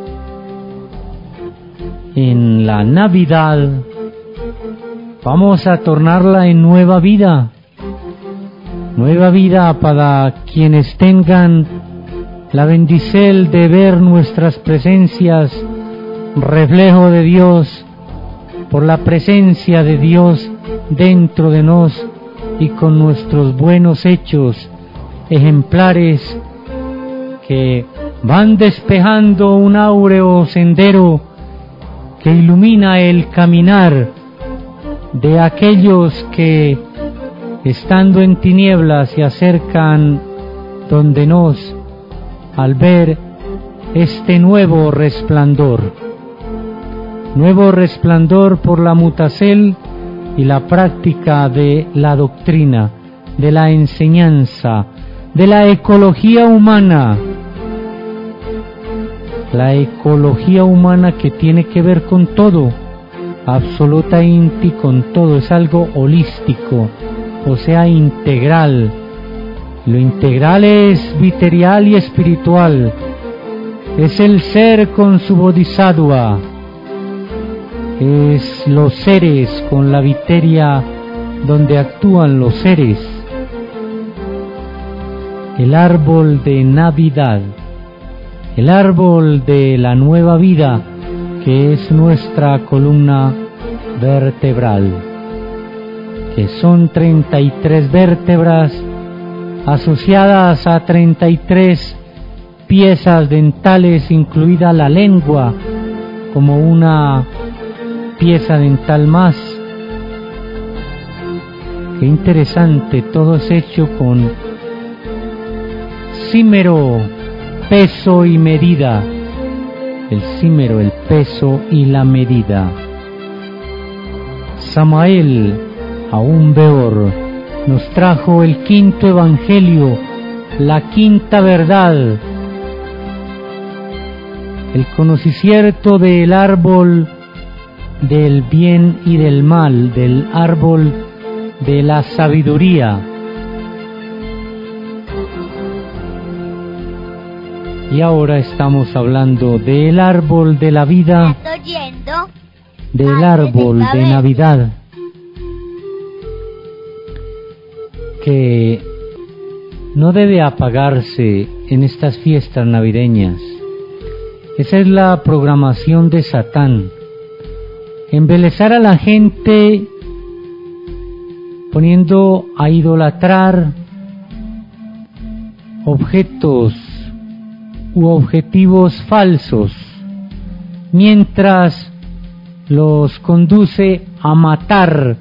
en la Navidad vamos a tornarla en nueva vida, nueva vida para quienes tengan la bendición de ver nuestras presencias, reflejo de Dios, por la presencia de Dios dentro de nos y con nuestros buenos hechos ejemplares que van despejando un áureo sendero que ilumina el caminar de aquellos que, estando en tinieblas, se acercan donde nos, al ver este nuevo resplandor, nuevo resplandor por la mutacel y la práctica de la doctrina, de la enseñanza, de la ecología humana, la ecología humana que tiene que ver con todo, absolutamente con todo, es algo holístico, o sea, integral. Lo integral es viterial y espiritual, es el ser con su bodhisattva, es los seres con la viteria donde actúan los seres. El árbol de Navidad, el árbol de la nueva vida, que es nuestra columna vertebral, que son treinta y tres vértebras asociadas a treinta y tres piezas dentales, incluida la lengua como una pieza dental más. Qué interesante, todo es hecho con címero, peso y medida. El címero, el peso y la medida. Samael, aún peor, nos trajo el quinto evangelio, la quinta verdad, el conocimiento del árbol del bien y del mal, del árbol de la sabiduría. Y ahora estamos hablando del árbol de la vida, del árbol de Navidad, que no debe apagarse en estas fiestas navideñas. Esa es la programación de Satán, embelezar a la gente poniendo a idolatrar objetos u objetivos falsos, mientras los conduce a matar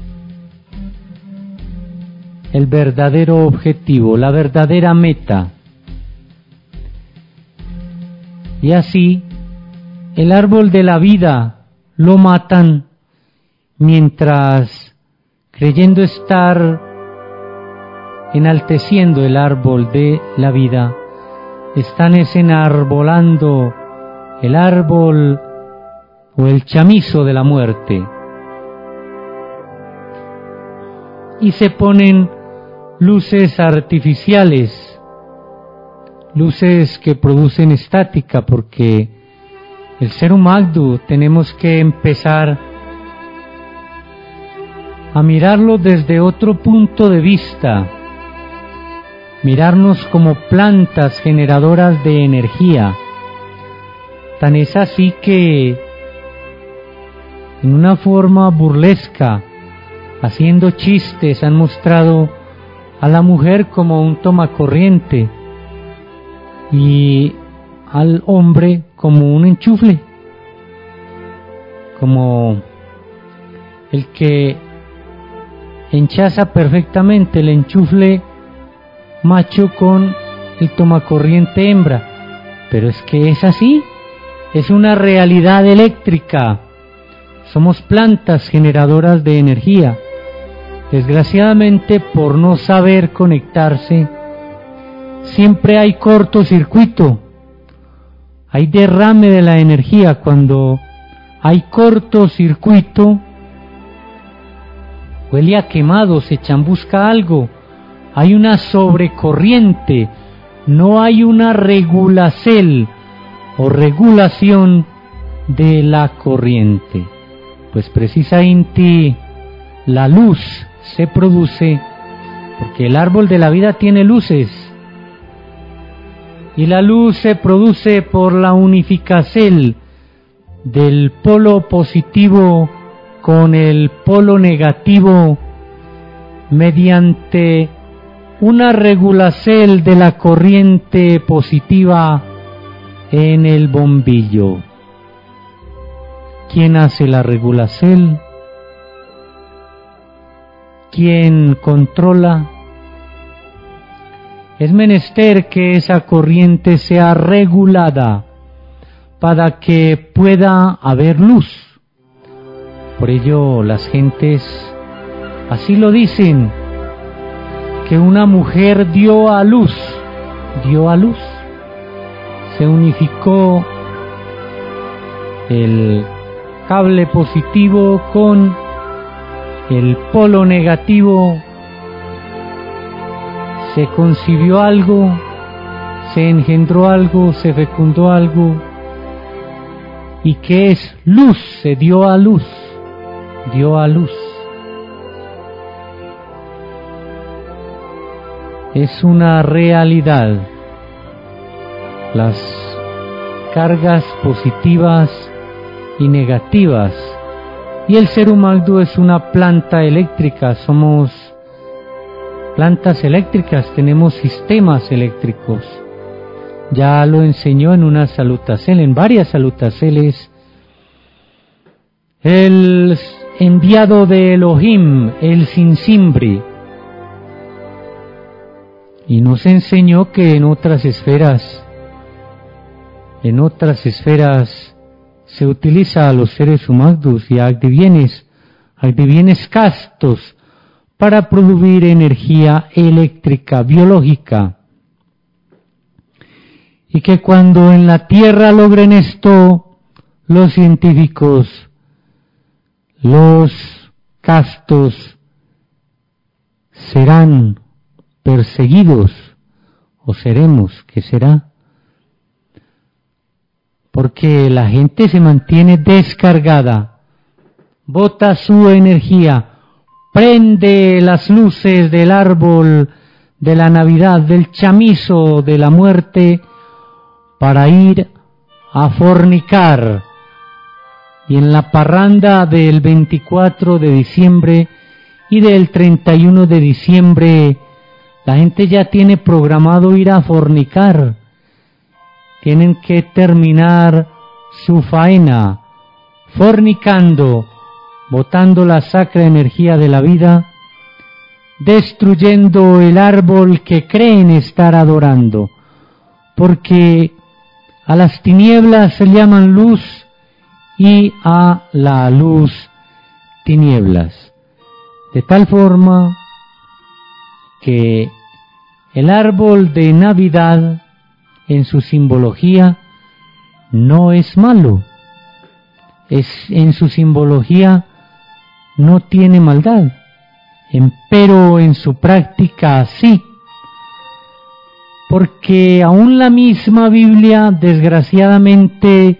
el verdadero objetivo, la verdadera meta. Y así, el árbol de la vida lo matan, mientras, creyendo estar enalteciendo el árbol de la vida, están enarbolando el árbol o el chamizo de la muerte, y se ponen luces artificiales, luces que producen estática, porque el ser humano tenemos que empezar a mirarlo desde otro punto de vista, mirarnos como plantas generadoras de energía. Tan es así que, en una forma burlesca, haciendo chistes, han mostrado a la mujer como un tomacorriente y al hombre como un enchufle, como el que enchaza perfectamente el enchufle macho con el tomacorriente hembra. Pero es que es así, es una realidad eléctrica. Somos plantas generadoras de energía. Desgraciadamente, por no saber conectarse, siempre hay cortocircuito, hay derrame de la energía. Cuando hay cortocircuito, huele a quemado, se chambusca algo, hay una sobrecorriente, no hay una regulación o regulación de la corriente. Pues precisamente la luz se produce porque el árbol de la vida tiene luces, y la luz se produce por la unificación del polo positivo con el polo negativo mediante una regulacel de la corriente positiva en el bombillo. ¿Quién hace la regulacel? ¿Quién controla? Es menester que esa corriente sea regulada para que pueda haber luz. Por ello las gentes así lo dicen, que una mujer dio a luz, dio a luz, se unificó el cable positivo con el polo negativo, se concibió algo, se engendró algo, se fecundó algo, y que es luz, se dio a luz, dio a luz. Es una realidad. Las cargas positivas y negativas. Y el ser humano es una planta eléctrica, somos plantas eléctricas, tenemos sistemas eléctricos. Ya lo enseñó en una salutacel, en varias salutaceles, el enviado de Elohim, el Sinsimbri, y nos enseñó que en otras esferas, en otras esferas se utiliza a los seres humanos y a bienes, a bienes castos para producir energía eléctrica, biológica. Y que cuando en la Tierra logren esto, los científicos, los castos, serán perseguidos, o seremos, ¿qué será? Porque la gente se mantiene descargada, bota su energía, prende las luces del árbol de la Navidad, del chamizo de la muerte, para ir a fornicar. Y en la parranda del veinticuatro de diciembre y del treinta y uno de diciembre, la gente ya tiene programado ir a fornicar. Tienen que terminar su faena fornicando, botando la sacra energía de la vida, destruyendo el árbol que creen estar adorando, porque a las tinieblas se llaman luz y a la luz tinieblas. De tal forma que el árbol de Navidad en su simbología no es malo, es en su simbología no tiene maldad, pero en su práctica sí, porque aún la misma Biblia, desgraciadamente,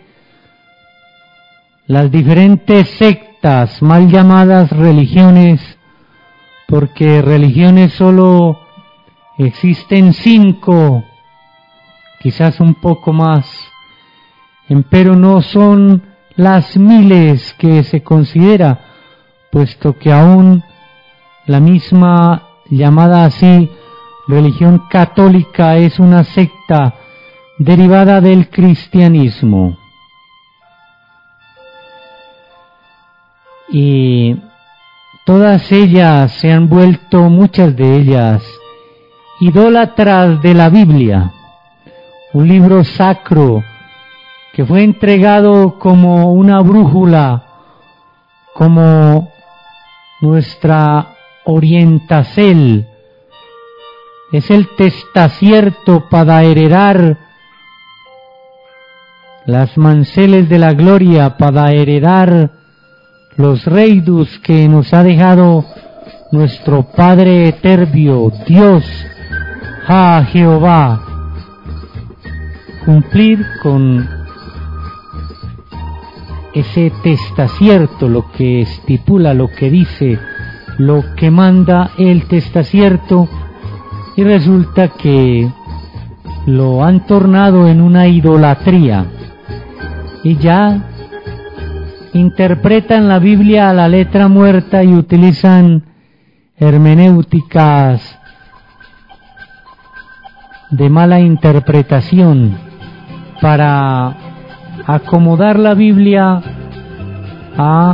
las diferentes sectas, mal llamadas religiones, porque religiones solo existen cinco, quizás un poco más, pero no son las miles que se considera, puesto que aún la misma llamada así religión católica es una secta derivada del cristianismo. Y todas ellas se han vuelto, muchas de ellas, idólatras de la Biblia, un libro sacro que fue entregado como una brújula, como nuestra orientacel. Es el testacierto para heredar las manceles de la gloria, para heredar los reidus que nos ha dejado nuestro Padre Eterno, Dios, Ja Jehová. Cumplir con ese testacierto, lo que estipula, lo que dice, lo que manda el testacierto, y resulta que lo han tornado en una idolatría y ya interpretan la Biblia a la letra muerta y utilizan hermenéuticas de mala interpretación para acomodar la Biblia a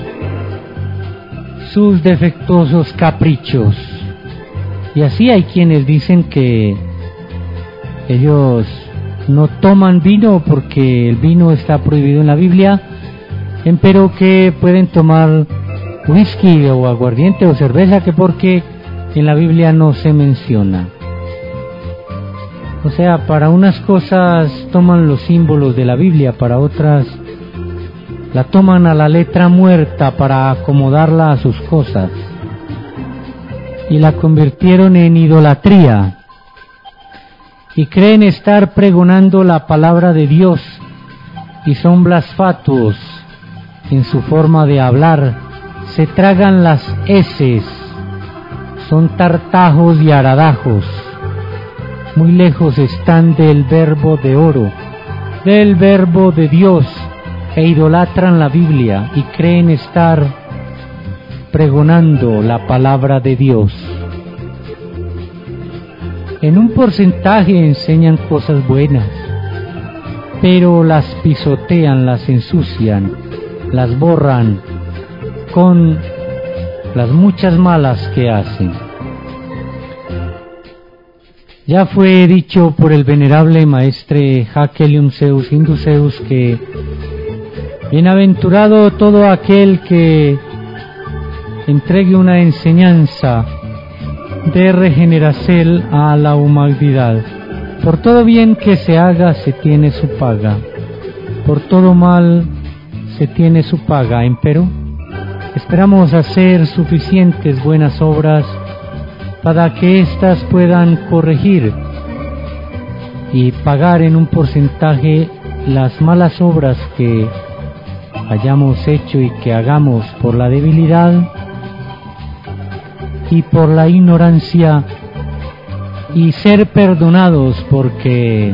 sus defectuosos caprichos. Y así hay quienes dicen que ellos no toman vino porque el vino está prohibido en la Biblia, pero que pueden tomar whisky o aguardiente o cerveza, que porque en la Biblia no se menciona. O sea, para unas cosas toman los símbolos de la Biblia, para otras la toman a la letra muerta para acomodarla a sus cosas, y la convirtieron en idolatría, y creen estar pregonando la palabra de Dios, y son blasfatuos en su forma de hablar, se tragan las eses, son tartajos y aradajos, muy lejos están del verbo de oro, del verbo de Dios, e idolatran la Biblia y creen estar pregonando la palabra de Dios. En un porcentaje enseñan cosas buenas, pero las pisotean, las ensucian, las borran con las muchas malas que hacen. Ya fue dicho por el venerable maestre Hakelium Zeus Induceus que bienaventurado todo aquel que entregue una enseñanza de regeneración a la humanidad. Por todo bien que se haga se tiene su paga, por todo mal se tiene su paga. Empero esperamos hacer suficientes buenas obras para que éstas puedan corregir y pagar en un porcentaje las malas obras que hayamos hecho y que hagamos por la debilidad y por la ignorancia, y ser perdonados porque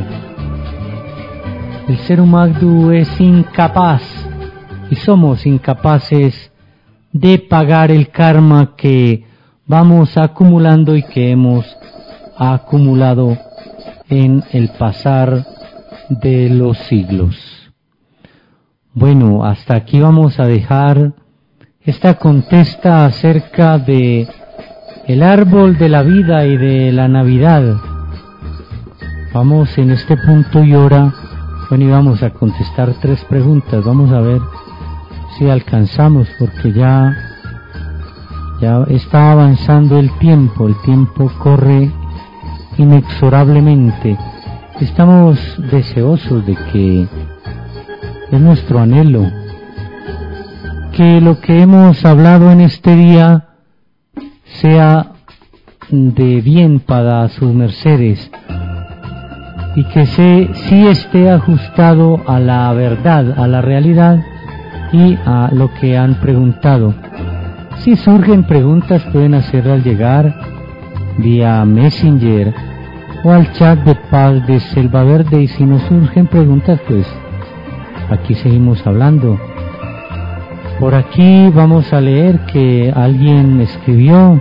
el ser humano es incapaz y somos incapaces de pagar el karma que vamos acumulando y que hemos acumulado en el pasar de los siglos. Bueno, hasta aquí vamos a dejar esta contesta acerca de el árbol de la vida y de la Navidad. Vamos en este punto y hora, bueno, y vamos a contestar tres preguntas. Vamos a ver si alcanzamos, porque ya ya está avanzando el tiempo, el tiempo corre inexorablemente. Estamos deseosos de que, es nuestro anhelo, que lo que hemos hablado en este día sea de bien para sus mercedes y que se, sí esté ajustado a la verdad, a la realidad y a lo que han preguntado. Si surgen preguntas pueden hacerlas llegar vía Messenger o al chat de Paz de Selva Verde, y si no surgen preguntas pues aquí seguimos hablando. Por aquí vamos a leer que alguien escribió.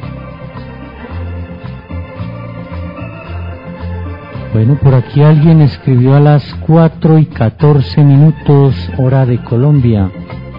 Bueno, por aquí alguien escribió a las cuatro y catorce minutos hora de Colombia.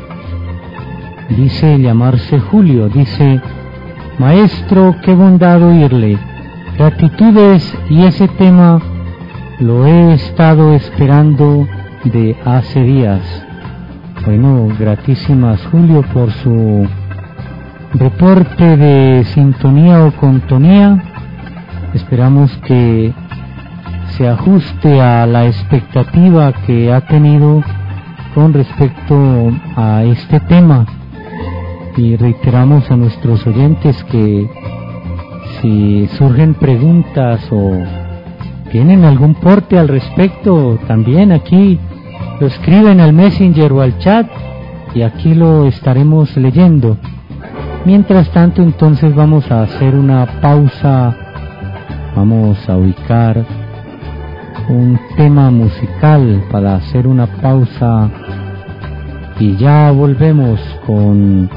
Dice llamarse Julio, dice: maestro, qué bondad oírle, gratitudes, y ese tema lo he estado esperando de hace días. Bueno, gratísimas Julio por su reporte de sintonía o contonía. Esperamos que se ajuste a la expectativa que ha tenido con respecto a este tema, y reiteramos a nuestros oyentes que si surgen preguntas o tienen algún porte al respecto, también aquí lo escriben al Messenger o al chat y aquí lo estaremos leyendo. Mientras tanto, entonces vamos a hacer una pausa, vamos a ubicar un tema musical para hacer una pausa y ya volvemos con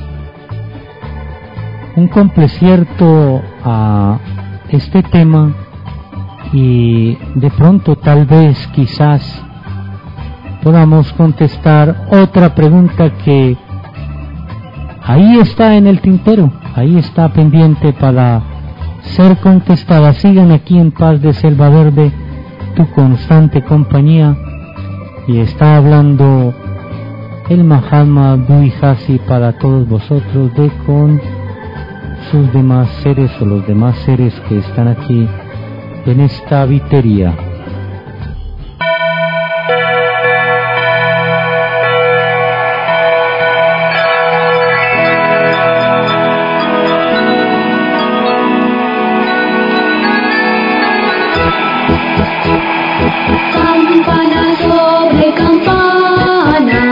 un complecierto a este tema y de pronto, tal vez, quizás, podamos contestar otra pregunta que ahí está en el tintero, ahí está pendiente para ser contestada. Sigan aquí en Paz de Selva Verde, tu constante compañía, y está hablando el Mahatma Buddhasi para todos vosotros, de con sus demás seres o los demás seres que están aquí en esta vitería. Campana sobre campana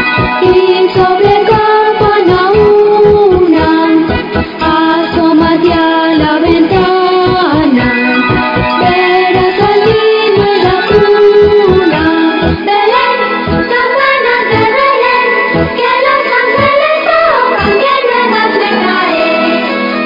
y sobre campana una, asómate a la ventana, verás al niño en la cuna. Belén, campanas de Belén, que los ángeles tocan, que nuevas me traen.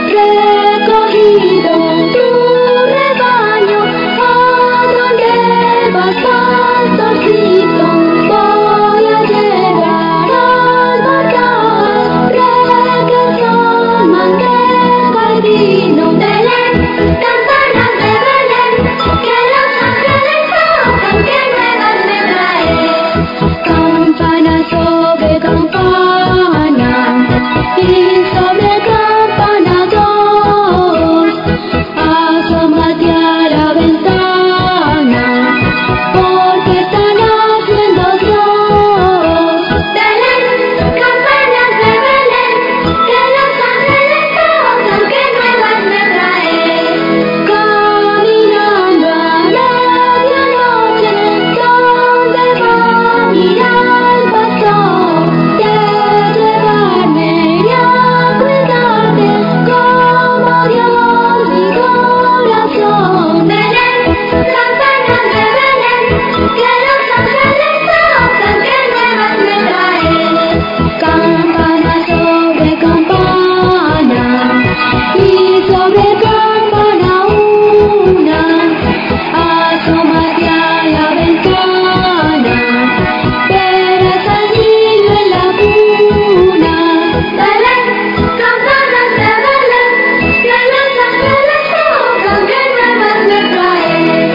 Recogido tu rebaño, ¿a dónde vas, pastorcito? Voy a llegar al portal, requesón, manteca y vino. Belén, campanas de Belén, que los ángeles tocan, que nuevas me traen. Campana sobre campana y sobre campana dos, asómate a la ventana, porque están haciendo Dios. Belén, campanas de Belén, que los ángeles tocan, que nuevas me traen. Caminando a medianoche, ¿dónde va a mirar el pastor? De llevarme y a cuidarte, como Dios mi corazón. Belén, campanas de Belén, que los ángeles tocan, que nuevas me traen. Campana sobre campana y sobre campana una, asómate a la ventana, verás al niño en la cuna. Belén, campanas de Belén, que los ángeles tocan, que nuevas me traen.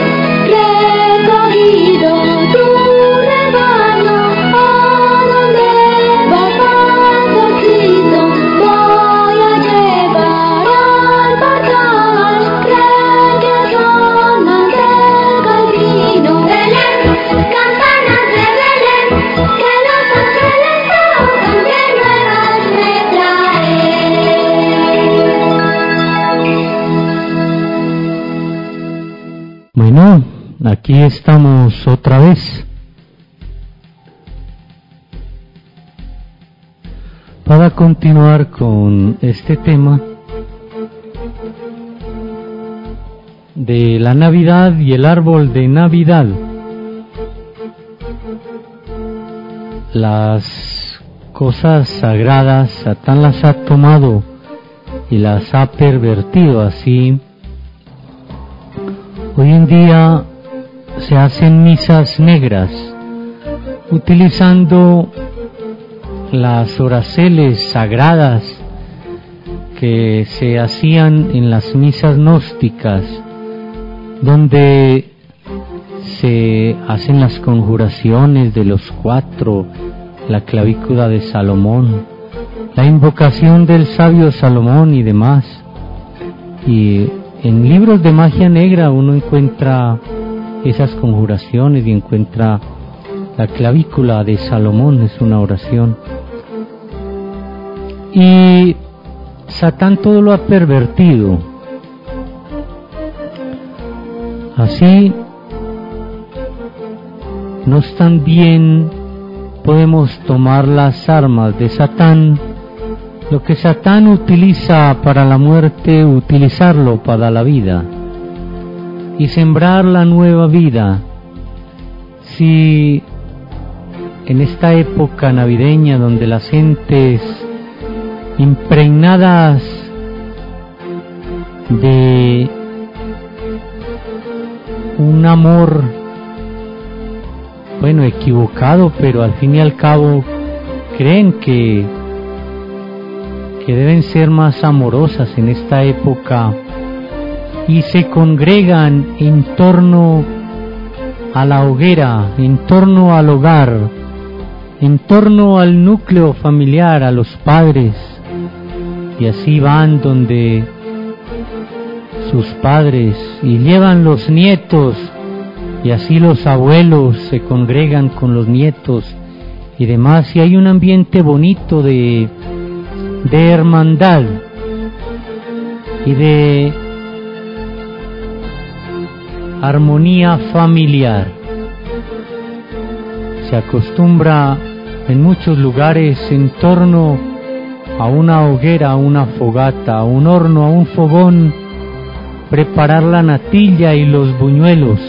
Recogido tu rebaño, ¿a dónde vas, pastorcito? Voy a llevar al portal, requesón, manteca y vino. Belén, campanas de Belén, que los ángeles tocan, que nuevas me traen. Bueno, aquí estamos otra vez para continuar con este tema de la Navidad y el árbol de Navidad. Las cosas sagradas Satán las ha tomado y las ha pervertido. Así, hoy en día se hacen misas negras utilizando las oraceles sagradas que se hacían en las misas gnósticas, donde se hacen las conjuraciones de los cuatro, la clavícula de Salomón, la invocación del sabio Salomón y demás. Y en libros de magia negra uno encuentra esas conjuraciones y encuentra la clavícula de Salomón, es una oración. Y Satán todo lo ha pervertido. Así, no tan bien podemos tomar las armas de Satán, lo que Satán utiliza para la muerte, utilizarlo para la vida y sembrar la nueva vida. Si en esta época navideña donde las gentes impregnadas de un amor, bueno, equivocado, pero al fin y al cabo creen que, que deben ser más amorosas en esta época y se congregan en torno a la hoguera, en torno al hogar, en torno al núcleo familiar, a los padres, y así van donde sus padres y llevan los nietos, y así los abuelos se congregan con los nietos y demás, y hay un ambiente bonito de, de hermandad y de armonía familiar. Se acostumbra en muchos lugares en torno a una hoguera, a una fogata, a un horno, a un fogón, preparar la natilla y los buñuelos.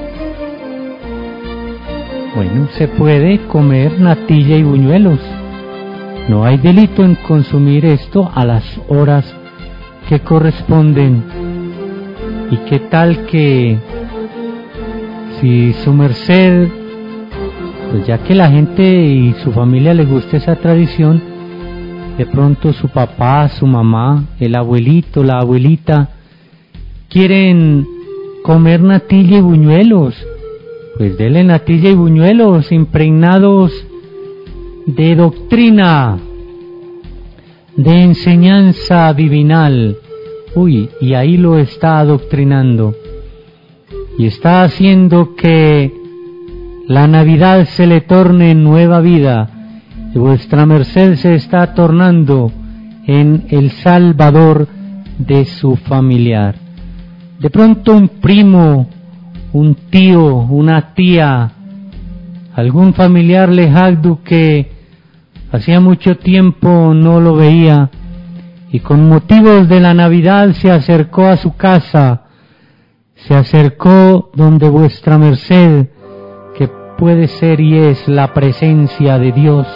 Bueno, se puede comer natilla y buñuelos. No hay delito en consumir esto a las horas que corresponden. ¿Y qué tal que si su merced, pues ya que la gente y su familia le gusta esa tradición, de pronto su papá, su mamá, el abuelito, la abuelita, quieren comer natilla y buñuelos, pues dele natilla y buñuelos impregnados de doctrina, de enseñanza divinal. Uy, y ahí lo está adoctrinando. Y está haciendo que la Navidad se le torne en nueva vida, y vuestra merced se está tornando en el Salvador de su familiar. De pronto un primo, un tío, una tía, algún familiar lejano que hacía mucho tiempo no lo veía, y con motivos de la Navidad se acercó a su casa, se acercó donde vuestra merced, que puede ser y es la presencia de Dios.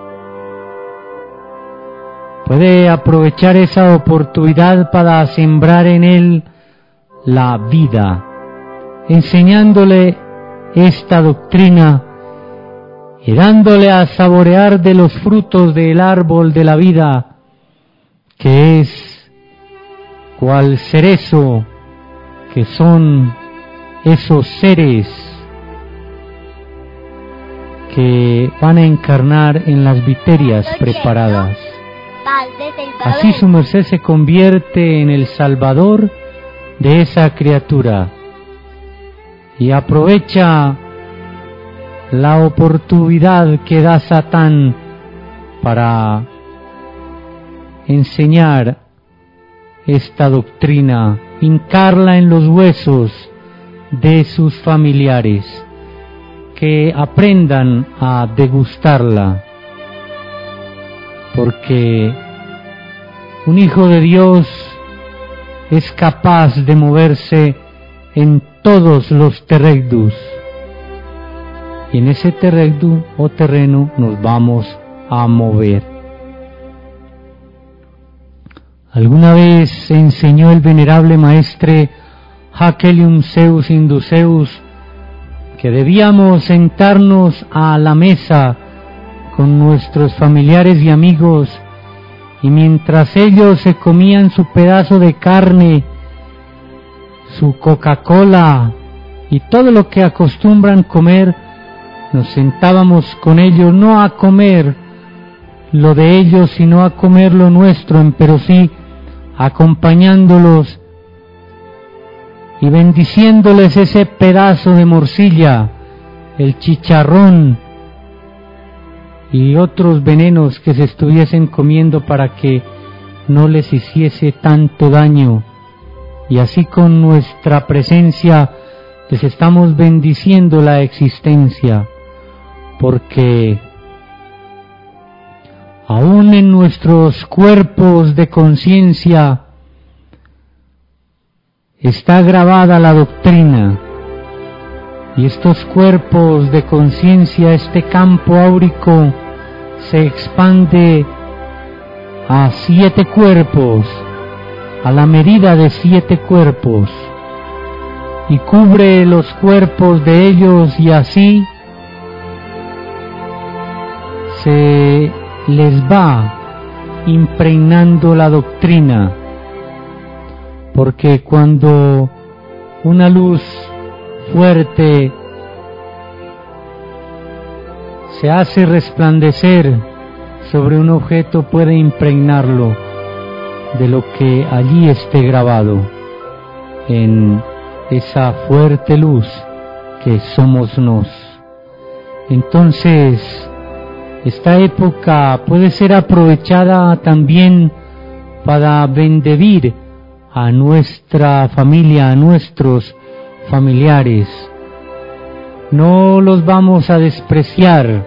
Puede aprovechar esa oportunidad para sembrar en él la vida, enseñándole esta doctrina y dándole a saborear de los frutos del árbol de la vida, que es cual cerezo, que son esos seres que van a encarnar en las viterias preparadas. Así su merced se convierte en el Salvador de esa criatura y aprovecha la oportunidad que da Satán para enseñar esta doctrina, hincarla en los huesos de sus familiares, que aprendan a degustarla, porque un hijo de Dios es capaz de moverse en todos los terrenos, y en ese terreno o terreno nos vamos a mover. Alguna vez enseñó el venerable maestre Jacquelium Zeus Induceus que debíamos sentarnos a la mesa con nuestros familiares y amigos, y mientras ellos se comían su pedazo de carne, su Coca-Cola y todo lo que acostumbran comer, nos sentábamos con ellos no a comer lo de ellos, sino a comer lo nuestro, pero sí acompañándolos y bendiciéndoles ese pedazo de morcilla, el chicharrón y otros venenos que se estuviesen comiendo para que no les hiciese tanto daño. Y así con nuestra presencia les estamos bendiciendo la existencia, porque aún en nuestros cuerpos de conciencia está grabada la doctrina, y estos cuerpos de conciencia, este campo áurico, se expande a siete cuerpos, a la medida de siete cuerpos, y cubre los cuerpos de ellos, y así se les va impregnando la doctrina, porque cuando una luz fuerte se hace resplandecer sobre un objeto, puede impregnarlo de lo que allí esté grabado en esa fuerte luz que somos nos. Entonces, esta época puede ser aprovechada también para bendecir a nuestra familia, a nuestros familiares. No los vamos a despreciar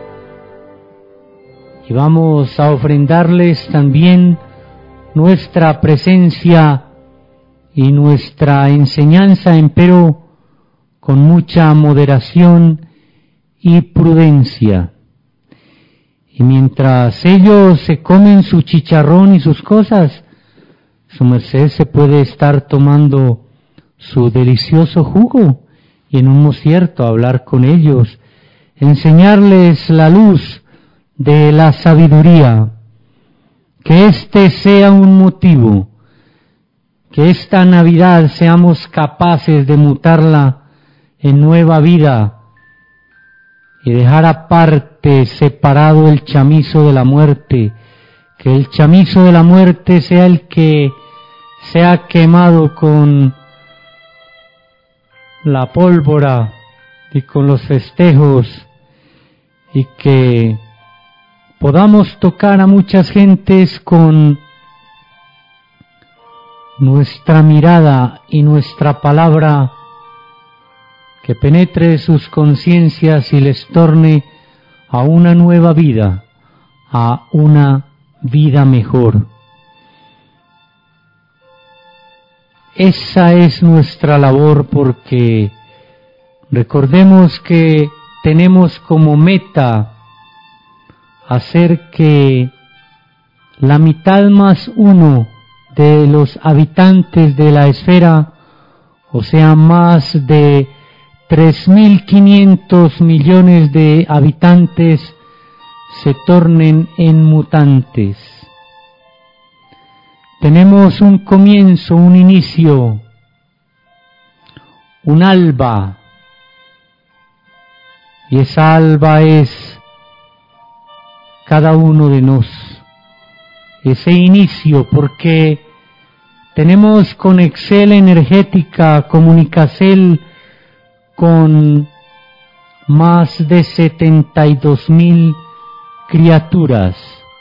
y vamos a ofrendarles también nuestra presencia y nuestra enseñanza, empero con mucha moderación y prudencia. Y mientras ellos se comen su chicharrón y sus cosas, su merced se puede estar tomando su delicioso jugo y en un concierto hablar con ellos, enseñarles la luz de la sabiduría. Que este sea un motivo, que esta Navidad seamos capaces de mutarla en nueva vida y dejar aparte, separado el chamizo de la muerte, que el chamizo de la muerte sea el que sea quemado con la pólvora y con los festejos, y que podamos tocar a muchas gentes con nuestra mirada y nuestra palabra, que penetre sus conciencias y les torne a una nueva vida, a una vida mejor. Esa es nuestra labor, porque recordemos que tenemos como meta hacer que la mitad más uno de los habitantes de la esfera, o sea, más de tres mil quinientos millones de habitantes, se tornen en mutantes. Tenemos un comienzo, un inicio, un alba, y esa alba es cada uno de nos, ese inicio, porque tenemos con Excel energética, comunicacel con más de setenta y dos mil criaturas.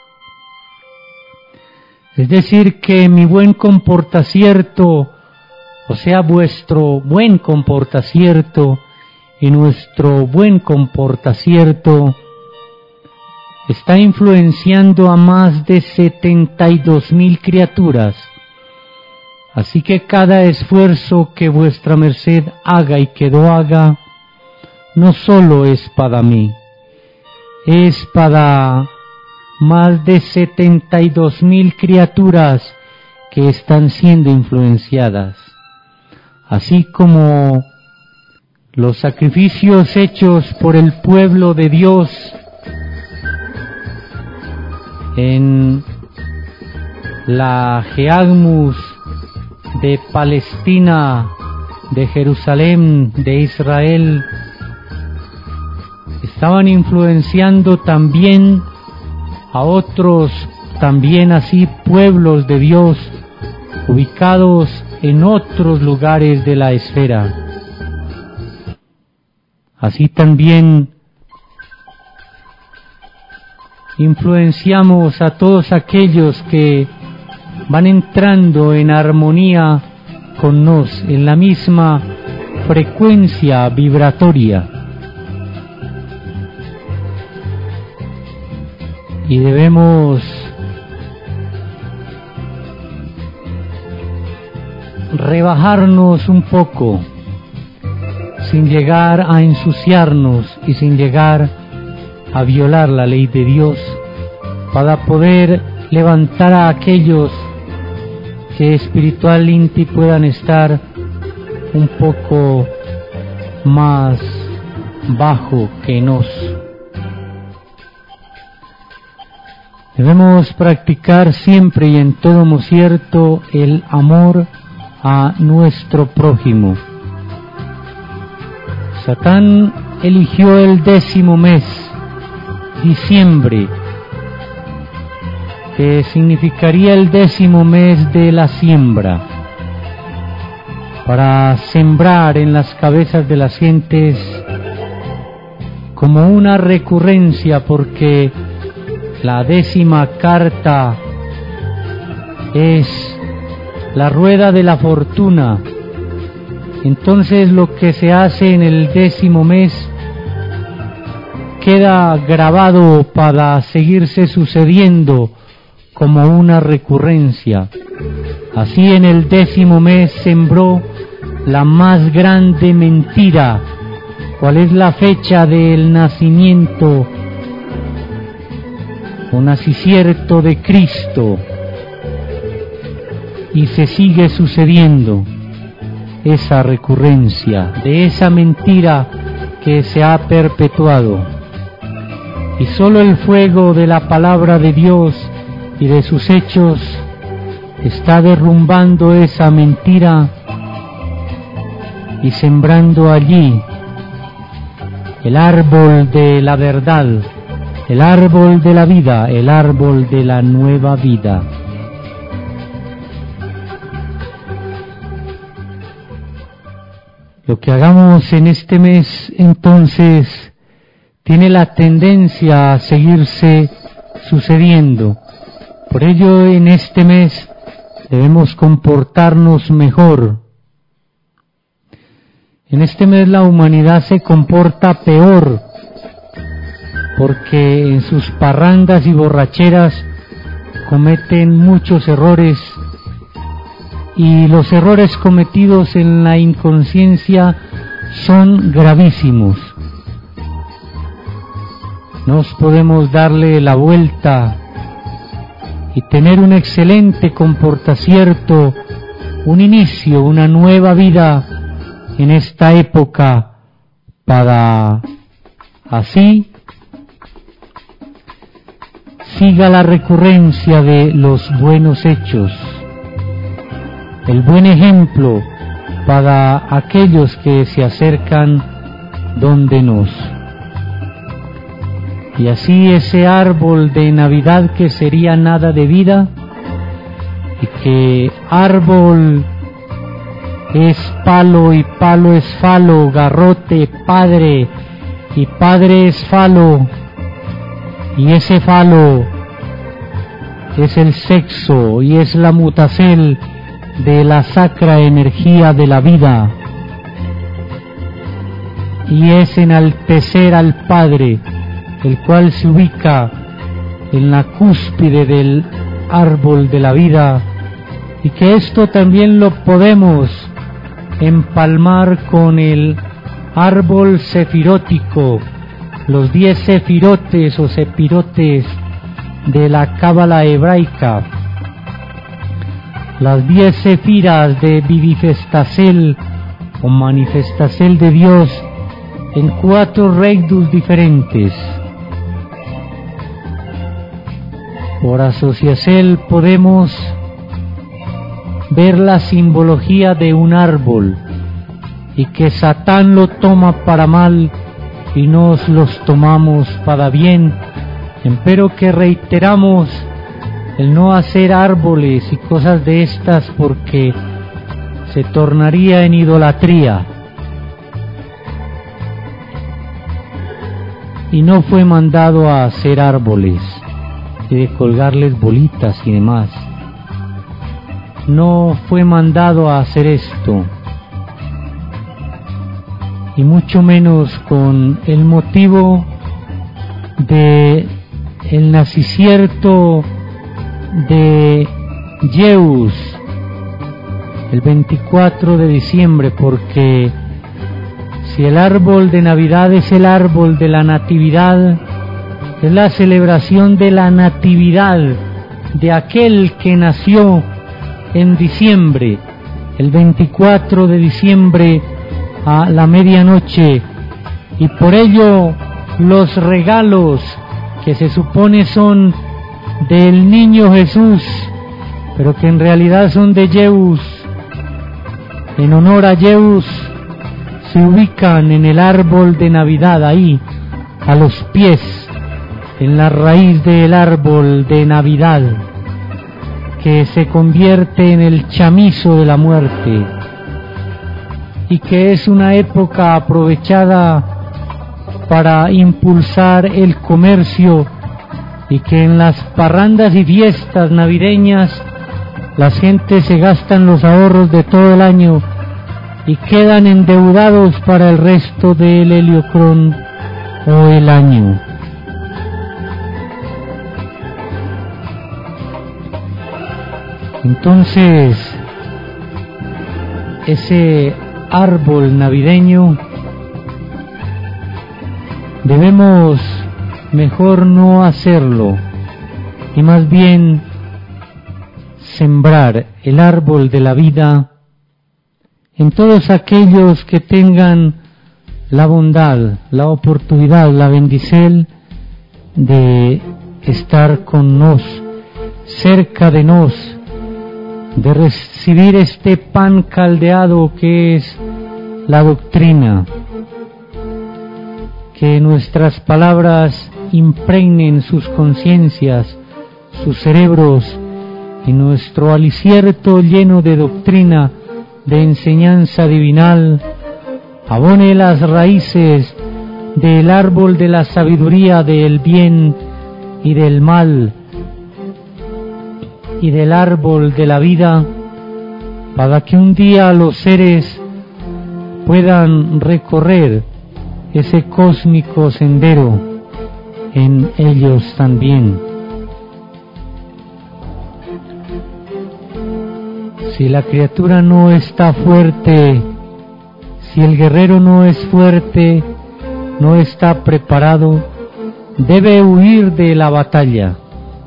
Es decir, que mi buen comportacierto, o sea, vuestro buen comportacierto y nuestro buen comportacierto, está influenciando a más de setenta y dos mil criaturas. Así que cada esfuerzo que vuestra merced haga y que lo haga, no solo es para mí, es para más de setenta y dos mil criaturas que están siendo influenciadas. Así como los sacrificios hechos por el pueblo de Dios en la Geagmus de Palestina, de Jerusalén, de Israel, estaban influenciando también a otros, también así pueblos de Dios, ubicados en otros lugares de la esfera. Así también influenciamos a todos aquellos que van entrando en armonía con nos, en la misma frecuencia vibratoria. Y debemos rebajarnos un poco, sin llegar a ensuciarnos y sin llegar a violar la ley de Dios, para poder levantar a aquellos que espiritualmente puedan estar un poco más bajo que nos. Debemos practicar siempre y en todo cierto el amor a nuestro prójimo. Satán eligió el décimo mes, diciembre, que significaría el décimo mes de la siembra, para sembrar en las cabezas de las gentes como una recurrencia, porque la décima carta es la rueda de la fortuna. Entonces lo que se hace en el décimo mes queda grabado para seguirse sucediendo como una recurrencia. Así en el décimo mes sembró la más grande mentira. ¿Cuál es la fecha del nacimiento o nacicierto de Cristo? Y se sigue sucediendo esa recurrencia de esa mentira que se ha perpetuado. Y solo el fuego de la palabra de Dios y de sus hechos está derrumbando esa mentira y sembrando allí el árbol de la verdad, el árbol de la vida, el árbol de la nueva vida. Lo que hagamos en este mes, entonces, tiene la tendencia a seguirse sucediendo. Por ello, en este mes debemos comportarnos mejor. En este mes la humanidad se comporta peor, porque en sus parrandas y borracheras cometen muchos errores, y los errores cometidos en la inconsciencia son gravísimos. Nos podemos darle la vuelta y tener un excelente comportacierto, un inicio, una nueva vida en esta época, para así siga la recurrencia de los buenos hechos, el buen ejemplo para aquellos que se acercan donde nos. Y así ese árbol de Navidad que sería nada de vida, y que árbol es palo y palo es falo, garrote padre y padre es falo, y ese falo es el sexo y es la mutacel de la sacra energía de la vida, y es enaltecer al Padre, el cual se ubica en la cúspide del árbol de la vida, y que esto también lo podemos empalmar con el árbol sefirótico, los diez sefirotes o sepirotes de la cábala hebraica, las diez sefiras de Vivifestacel o Manifestacel de Dios en cuatro reidus diferentes. Por asociacel podemos ver la simbología de un árbol, y que Satán lo toma para mal y nos los tomamos para bien, empero que reiteramos el no hacer árboles y cosas de estas, porque se tornaría en idolatría, y no fue mandado a hacer árboles y de colgarles bolitas y demás. No fue mandado a hacer esto, y mucho menos con el motivo de el nacicierto de Zeus el veinticuatro de diciembre, porque si el árbol de Navidad es el árbol de la natividad, es la celebración de la natividad de aquel que nació en diciembre, el veinticuatro de diciembre a la medianoche, y por ello los regalos que se supone son del niño Jesús, pero que en realidad son de Zeus, en honor a Zeus, se ubican en el árbol de Navidad, ahí, a los pies, en la raíz del árbol de Navidad, que se convierte en el chamizo de la muerte, y que es una época aprovechada para impulsar el comercio, y que en las parrandas y fiestas navideñas las gentes se gastan los ahorros de todo el año y quedan endeudados para el resto del heliocrón o el año. Entonces, ese árbol navideño debemos mejor no hacerlo y más bien sembrar el árbol de la vida en todos aquellos que tengan la bondad, la oportunidad, la bendición de estar con nos, cerca de nos, de recibir este pan caldeado que es la doctrina, que nuestras palabras impregnen sus conciencias, sus cerebros, y nuestro alicierto lleno de doctrina, de enseñanza divinal, abone las raíces del árbol de la sabiduría, del bien y del mal, y del árbol de la vida, para que un día los seres puedan recorrer ese cósmico sendero en ellos también. Si la criatura no está fuerte, si el guerrero no es fuerte, no está preparado, debe huir de la batalla,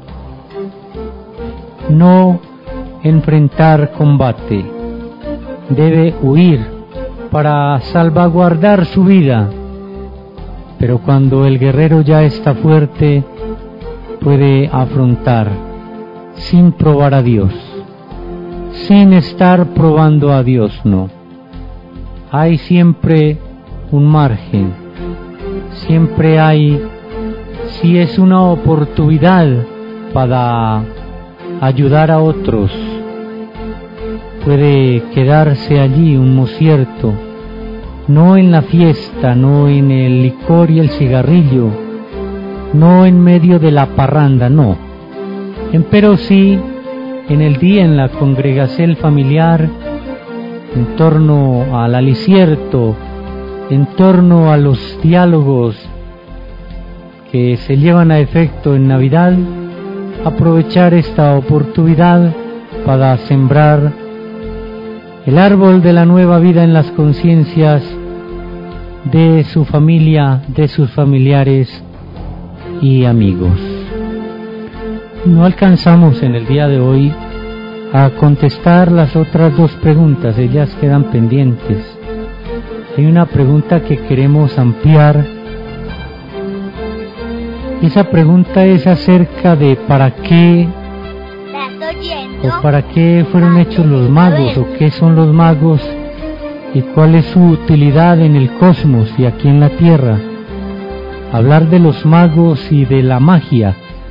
no enfrentar combate, debe huir para salvaguardar su vida. Pero cuando el guerrero ya está fuerte, puede afrontar sin probar a Dios, sin estar probando a Dios, no. Hay siempre un margen, siempre hay, si es una oportunidad para ayudar a otros, puede quedarse allí un mocierto, no en la fiesta, no en el licor y el cigarrillo, no en medio de la parranda, no, empero sí en el día en la congregación familiar, en torno al alicierto, en torno a los diálogos que se llevan a efecto en Navidad, aprovechar esta oportunidad para sembrar el árbol de la nueva vida en las conciencias de su familia, de sus familiares y amigos. No alcanzamos en el día de hoy a contestar las otras dos preguntas, ellas quedan pendientes. Hay una pregunta que queremos ampliar. Esa pregunta es acerca de para qué o para qué fueron hechos los magos, o qué son los magos y cuál es su utilidad en el cosmos y aquí en la tierra. Hablar de los magos y de la magia.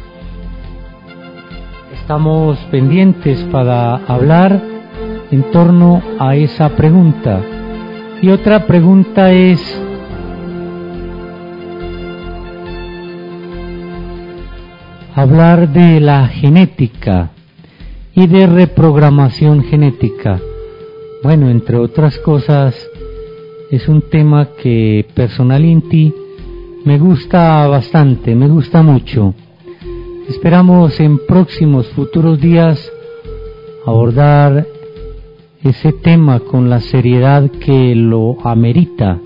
Estamos pendientes para hablar en torno a esa pregunta. Y otra pregunta es: hablar de la genética y de reprogramación genética. Bueno, entre otras cosas, es un tema que personalmente me gusta bastante, me gusta mucho. Esperamos en próximos futuros días abordar ese tema con la seriedad que lo amerita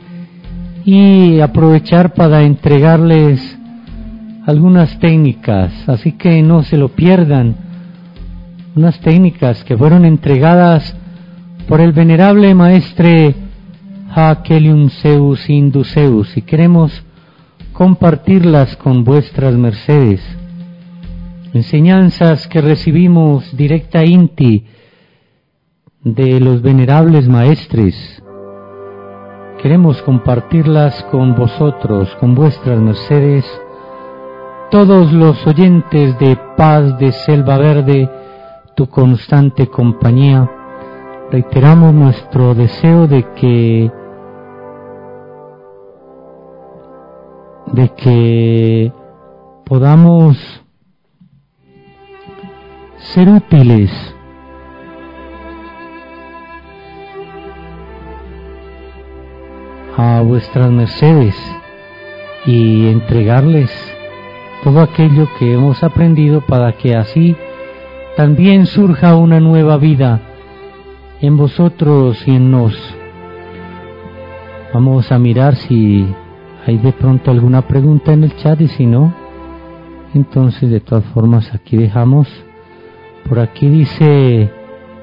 y aprovechar para entregarles algunas técnicas, así que no se lo pierdan, unas técnicas que fueron entregadas por el venerable maestre Haecelium Zeus Induceus, y queremos compartirlas con vuestras mercedes. Enseñanzas que recibimos directa inti de los venerables maestres. Queremos compartirlas con vosotros, con vuestras mercedes, todos los oyentes de Paz de Selva Verde, tu constante compañía. Reiteramos nuestro deseo de que de que podamos ser útiles a vuestras mercedes y entregarles todo aquello que hemos aprendido para que así también surja una nueva vida en vosotros y en nos. Vamos a mirar si hay de pronto alguna pregunta en el chat, y si no, entonces de todas formas aquí dejamos. Por aquí dice,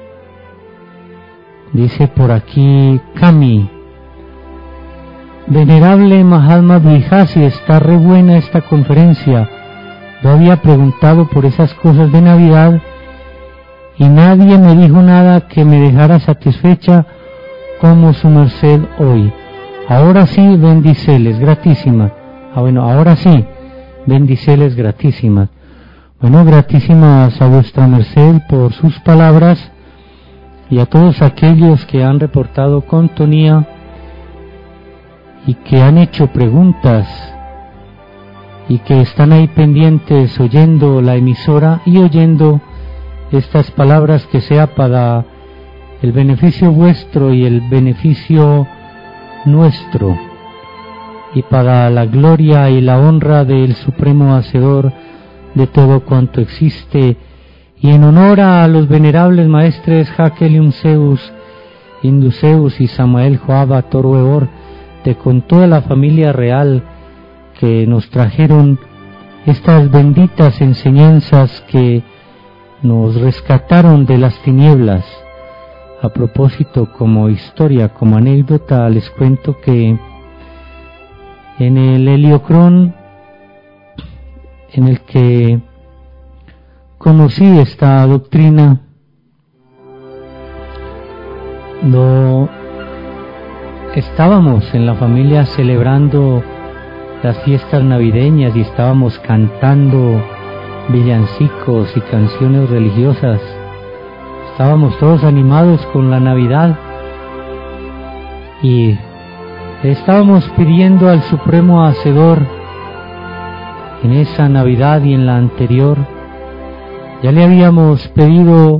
dice por aquí Cami: Venerable Mahatma Vihasi, está re buena esta conferencia. Yo había preguntado por esas cosas de Navidad y nadie me dijo nada que me dejara satisfecha como su merced hoy. Ahora sí, bendiceles, gratísima. Ah, bueno, ahora sí, bendiceles, gratísimas. Bueno, gratísimas a vuestra merced por sus palabras, y a todos aquellos que han reportado contonía y que han hecho preguntas y que están ahí pendientes oyendo la emisora y oyendo estas palabras, que sea para el beneficio vuestro y el beneficio nuestro, y para la gloria y la honra del Supremo Hacedor de todo cuanto existe, y en honor a los venerables maestres Haecelium Zeus Induceus y Samael Joaba Torueor, de con toda la familia real que nos trajeron estas benditas enseñanzas que nos rescataron de las tinieblas. A propósito, como historia, como anécdota, les cuento que en el Heliocrón, en el que conocí esta doctrina, no estábamos en la familia celebrando las fiestas navideñas y estábamos cantando villancicos y canciones religiosas. Estábamos todos animados con la Navidad y estábamos pidiendo al Supremo Hacedor en esa Navidad y en la anterior. Ya le habíamos pedido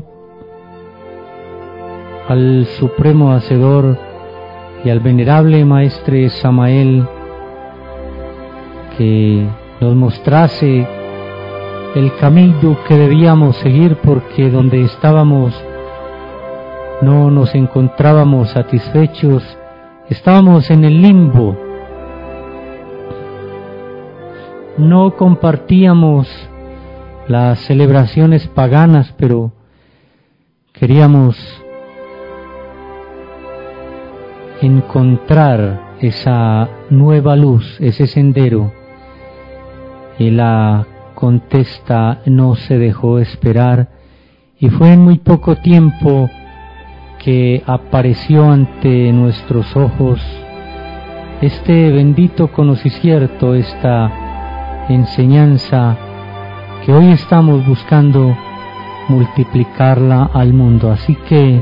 al Supremo Hacedor y al venerable maestre Samael que nos mostrase el camino que debíamos seguir, porque donde estábamos no nos encontrábamos satisfechos, estábamos en el limbo, no compartíamos las celebraciones paganas, pero queríamos encontrar esa nueva luz, ese sendero, y la contesta no se dejó esperar, y fue en muy poco tiempo que apareció ante nuestros ojos este bendito conocimiento, esta enseñanza que hoy estamos buscando multiplicarla al mundo. Así que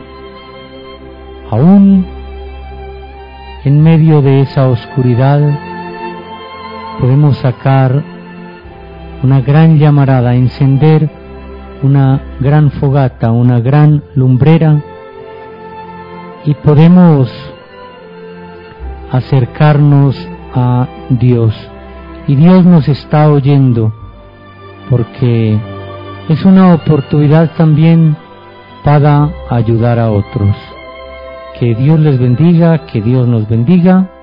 aún en medio de esa oscuridad podemos sacar una gran llamarada, encender una gran fogata, una gran lumbrera, y podemos acercarnos a Dios. Y Dios nos está oyendo, porque es una oportunidad también para ayudar a otros. Que Dios les bendiga, que Dios nos bendiga.